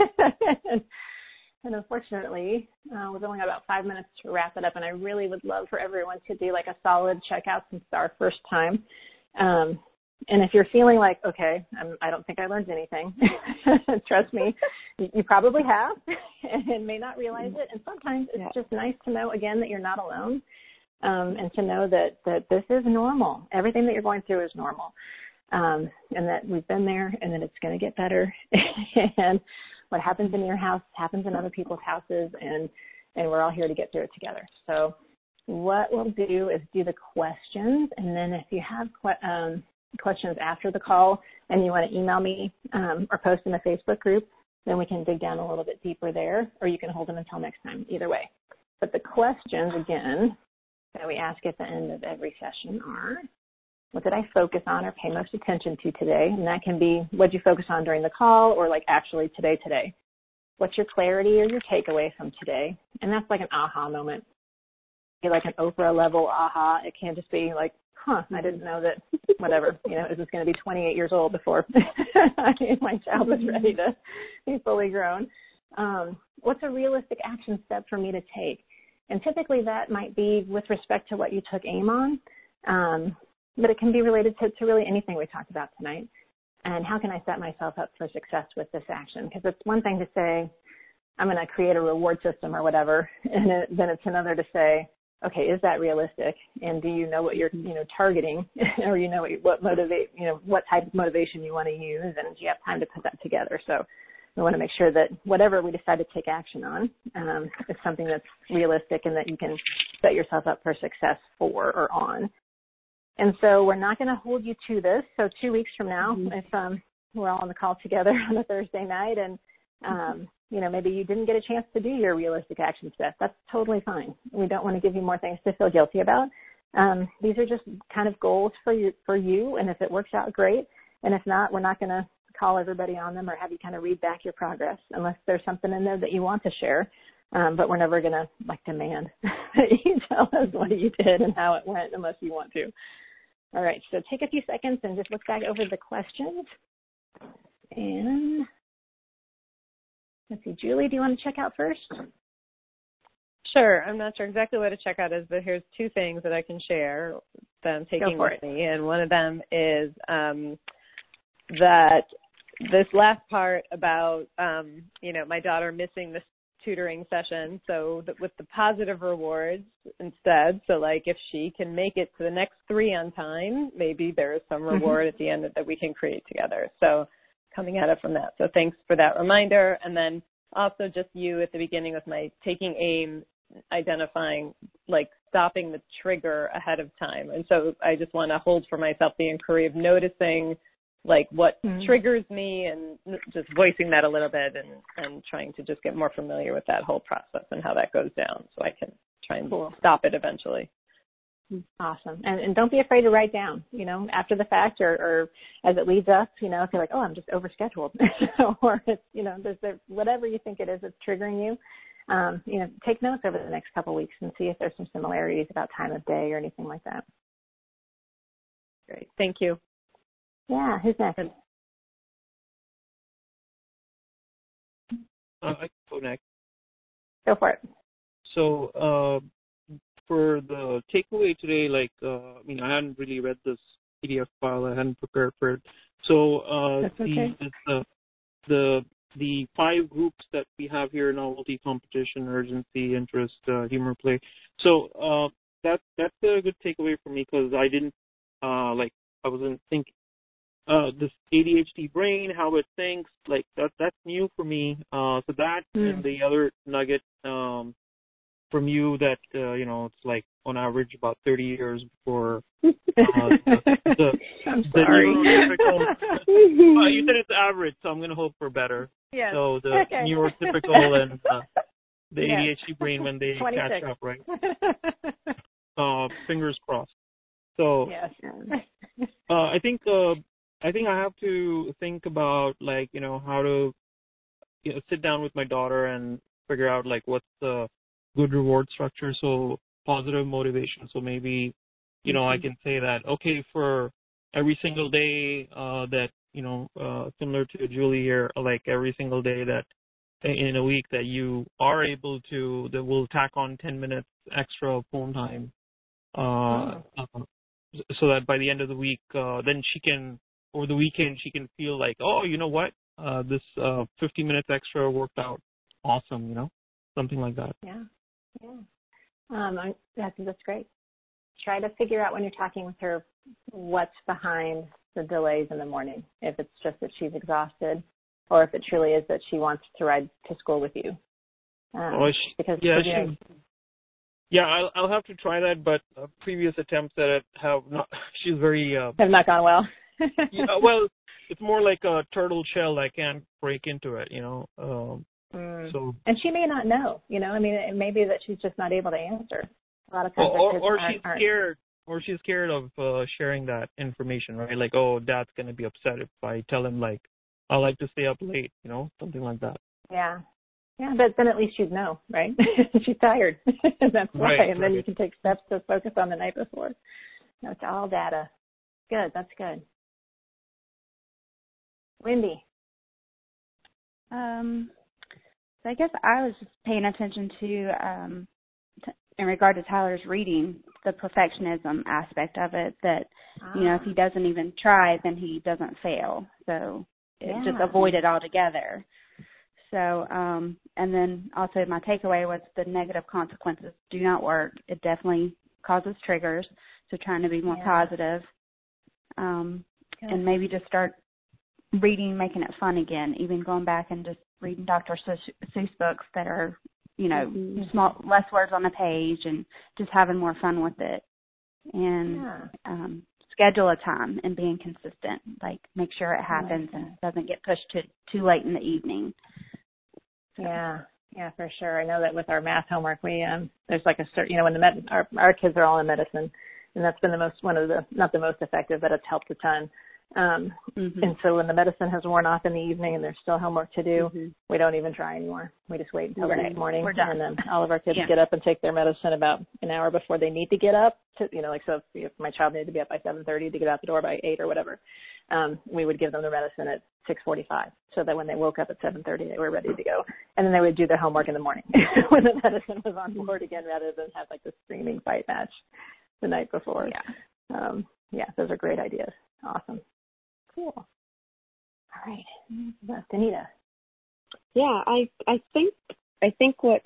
And unfortunately, we've only got about 5 minutes to wrap it up, and I really would love for everyone to do like a solid checkout since it's our first time. And if you're feeling like, okay, I don't think I learned anything, trust me, you probably have and may not realize it. And sometimes it's just nice to know, again, that you're not alone, and to know that this is normal. Everything that you're going through is normal, and that we've been there, and that it's going to get better. And what happens in your house happens in other people's houses, and and we're all here to get through it together. So what we'll do is do the questions, and then if you have questions after the call and you want to email me or post in the Facebook group, then we can dig down a little bit deeper there, or you can hold them until next time, either way. But the questions, again, that we ask at the end of every session are, what did I focus on or pay most attention to today? And that can be what did you focus on during the call or like actually today. What's your clarity or your takeaway from today? And that's like an aha moment. Like an Oprah level aha. It can't just be like, I didn't know that, whatever, is this going to be 28 years old before my child was ready to be fully grown? What's a realistic action step for me to take? And typically that might be with respect to what you took aim on, but it can be related to really anything we talked about tonight. And how can I set myself up for success with this action? Because it's one thing to say, I'm going to create a reward system or whatever, and then it's another to say, okay, is that realistic? And do you know what you're, targeting, or what type of motivation you want to use, and do you have time to put that together? So we want to make sure that whatever we decide to take action on is something that's realistic and that you can set yourself up for success for or on. And so we're not going to hold you to this. So 2 weeks from now, if we're all on the call together on a Thursday night and, maybe you didn't get a chance to do your realistic action step, that's totally fine. We don't want to give you more things to feel guilty about. These are just kind of goals for you, and if it works out, great. And if not, we're not going to call everybody on them or have you kind of read back your progress unless there's something in there that you want to share. But we're never going to demand that you tell us what you did and how it went unless you want to. All right, so take a few seconds and just look back over the questions. And let's see, Julie, do you want to check out first? Sure. I'm not sure exactly what a checkout is, but here's two things that I can share that I'm taking with me. And one of them is that this last part about, my daughter missing this tutoring session. So with the positive rewards instead, so like if she can make it to the next 3 on time, maybe there is some reward at the end that we can create together. So coming at it from that. So thanks for that reminder. And then also just you at the beginning with my taking aim, identifying, stopping the trigger ahead of time. And so I just want to hold for myself the inquiry of noticing what triggers me and just voicing that a little bit and trying to just get more familiar with that whole process and how that goes down so I can try and stop it eventually. Awesome. And don't be afraid to write down, after the fact or as it leads up, if you're like, oh, I'm just overscheduled or it's, there's whatever you think it is that's triggering you, take notes over the next couple of weeks and see if there's some similarities about time of day or anything like that. Great. Thank you. Yeah, who's next? I can go next. Go for it. So for the takeaway today, I hadn't really read this PDF file. I hadn't prepared for it. So that's okay. the 5 groups that we have here: novelty, competition, urgency, interest, humor, play. So that's a good takeaway for me because I didn't I wasn't thinking. This ADHD brain, how it thinks, that's new for me. So that and the other nugget from you that it's on average about 30 years before I'm sorry. You said it's average, so I'm going to hope for better. Yes. So the neurotypical and the ADHD brain when they 26. catch up, right? Fingers crossed. So yes. I think I have to think about how to sit down with my daughter and figure out what's the good reward structure. So positive motivation. So maybe, I can say that, okay, for every single day that, similar to Julie here, every single day that in a week that you are able to, that will tack on 10 minutes extra phone time. So that by the end of the week, then she can, over the weekend, she can feel oh, you know what, this 50 minutes extra worked out awesome, something like that. Yeah. That's great. Try to figure out when you're talking with her what's behind the delays in the morning, if it's just that she's exhausted or if it truly is that she wants to ride to school with you. Because I'll have to try that, but previous attempts at it she's very... have not gone well. Well, it's more like a turtle shell. I can't break into it, So. And she may not know, I mean, it may be that she's just not able to answer. A lot of times or she's scared. Or she's scared of sharing that information, right? Like, oh, Dad's going to be upset if I tell him, like, I like to stay up late, something like that. Yeah. Yeah, but then at least you'd know, right? She's tired. That's why. Right, and then you can take steps to focus on the night before. No, it's all data. Good. That's good. Wendy. So I guess I was just paying attention to in regard to Tyler's reading, the perfectionism aspect of it, that, if he doesn't even try, then he doesn't fail. So just avoid it altogether. So, and then also my takeaway was the negative consequences do not work. It definitely causes triggers. So trying to be more positive, and maybe just start reading, making it fun again, even going back and just reading Dr. Seuss books that are, small, less words on the page, and just having more fun with it. And schedule a time and being consistent, like make sure it happens and doesn't get pushed to too late in the evening. So. Yeah, for sure. I know that with our math homework, we there's like a certain, when our kids are all in medicine, and that's been not the most effective, but it's helped a ton. And so when the medicine has worn off in the evening and there's still homework to do, we don't even try anymore. We just wait until the next morning. We're done. And then all of our kids get up and take their medicine about an hour before they need to get up. So if my child needed to be up by 7:30 to get out the door by 8 or whatever, we would give them their medicine at 6:45, so that when they woke up at 7:30, they were ready to go. And then they would do their homework in the morning when the medicine was on board again, rather than have like the screaming fight match the night before. Those are great ideas. Awesome. Cool. All right. Anita. Yeah, I think what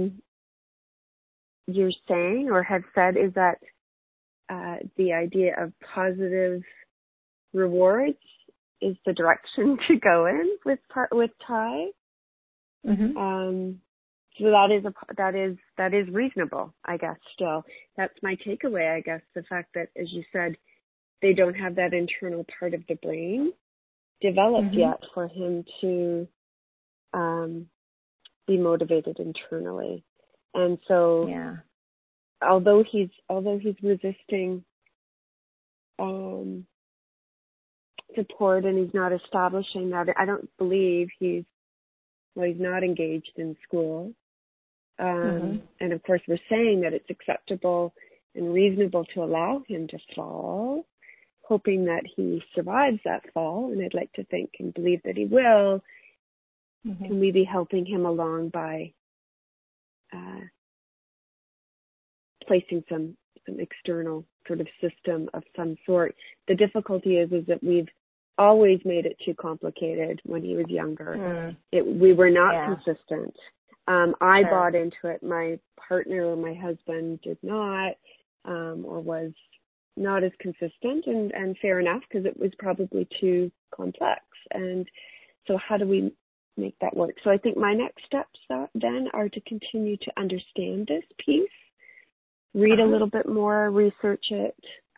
you're saying or have said is that the idea of positive rewards is the direction to go in with Ty. So that is reasonable, I guess. Still, that's my takeaway. I guess the fact that, as you said, they don't have that internal part of the brain developed yet for him to be motivated internally. And so, although he's resisting support and he's not establishing that, I don't believe he's not engaged in school. And of course, we're saying that it's acceptable and reasonable to allow him to fall, hoping that he survives that fall, and I'd like to think and believe that he will. Can we be helping him along by placing some external sort of system of some sort? The difficulty is that we've always made it too complicated when he was younger. We were not consistent. I bought into it. My partner or my husband did not, or was not as consistent, and fair enough, because it was probably too complex. And so how do we make that work? So I think my next steps then are to continue to understand this piece, read a little bit more, research it.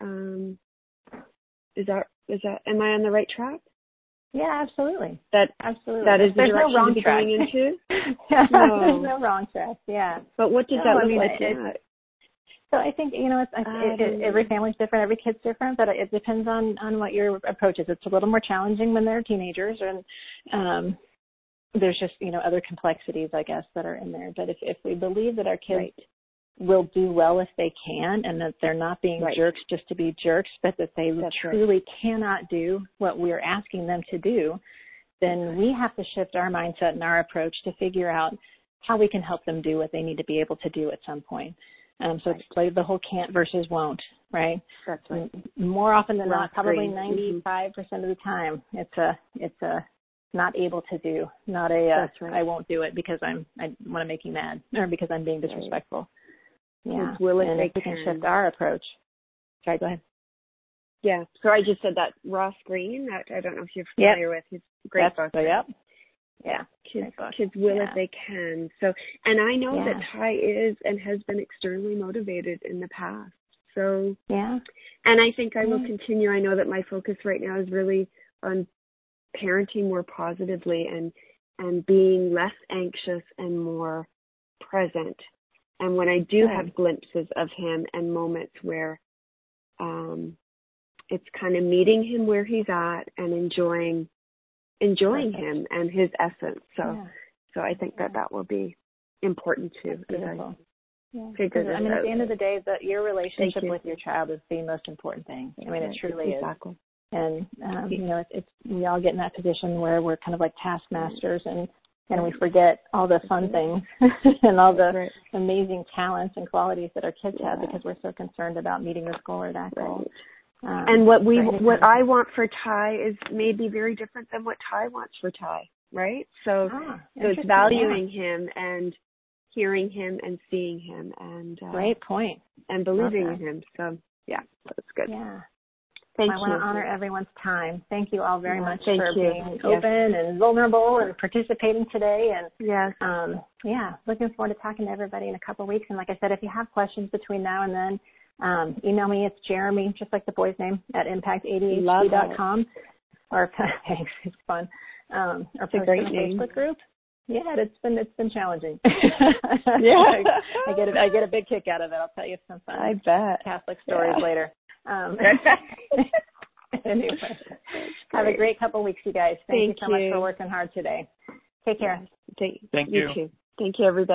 Is that, am I on the right track? Yeah, absolutely. Absolutely. That is the there's direction no wrong to be track. going into? No. There's no wrong track, But what does that look like? So I think, every family's different, every kid's different, but it depends on what your approach is. It's a little more challenging when they're teenagers, and there's just, other complexities, I guess, that are in there. But if we believe that our kids will do well if they can, and that they're not being jerks just to be jerks, but that they truly cannot do what we're asking them to do, then we have to shift our mindset and our approach to figure out how we can help them do what they need to be able to do at some point. So it's like the whole can't versus won't, right? That's right. More often than not, probably 95% of the time, it's a not able to do, not I won't do it because I want to make you mad, or because I'm being disrespectful. Yeah, and if we can shift our approach. Sorry, go ahead. Yeah, so I just said that Ross Green, that I don't know if you're familiar with, he's a great book. Yeah. Kids will if they can. So, and I know that Ty is and has been extremely motivated in the past. So, and I think I will continue. I know that my focus right now is really on parenting more positively and being less anxious and more present. And when I do have glimpses of him and moments where it's kind of meeting him where he's at and enjoying him and his essence. So I think that will be important too. Beautiful. Figure at the end of the day, your relationship with your child is the most important thing. I mean, it truly is. And we all get in that position where we're kind of like taskmasters and we forget all the fun things and all the amazing talents and qualities that our kids have because we're so concerned about meeting this goal or that goal. And what I want for Ty is maybe very different than what Ty wants for Ty, right? So it's valuing him and hearing him and seeing him and great point. And believing in him. So that's good. Yeah. Thank you. I want to honor everyone's time. Thank you all very much for being open and vulnerable and participating today. And looking forward to talking to everybody in a couple of weeks. And like I said, if you have questions between now and then, email me. It's Jeremy, just like the boy's name, at impactadhd.com. Or thanks, it's fun. Or post in the Facebook group. Yeah, it's been challenging. I get a big kick out of it. I'll tell you some fun Catholic stories later. Anyway, have a great couple weeks, you guys. Thank you so much for working hard today. Take care. Thank you. You too. Thank you, everybody.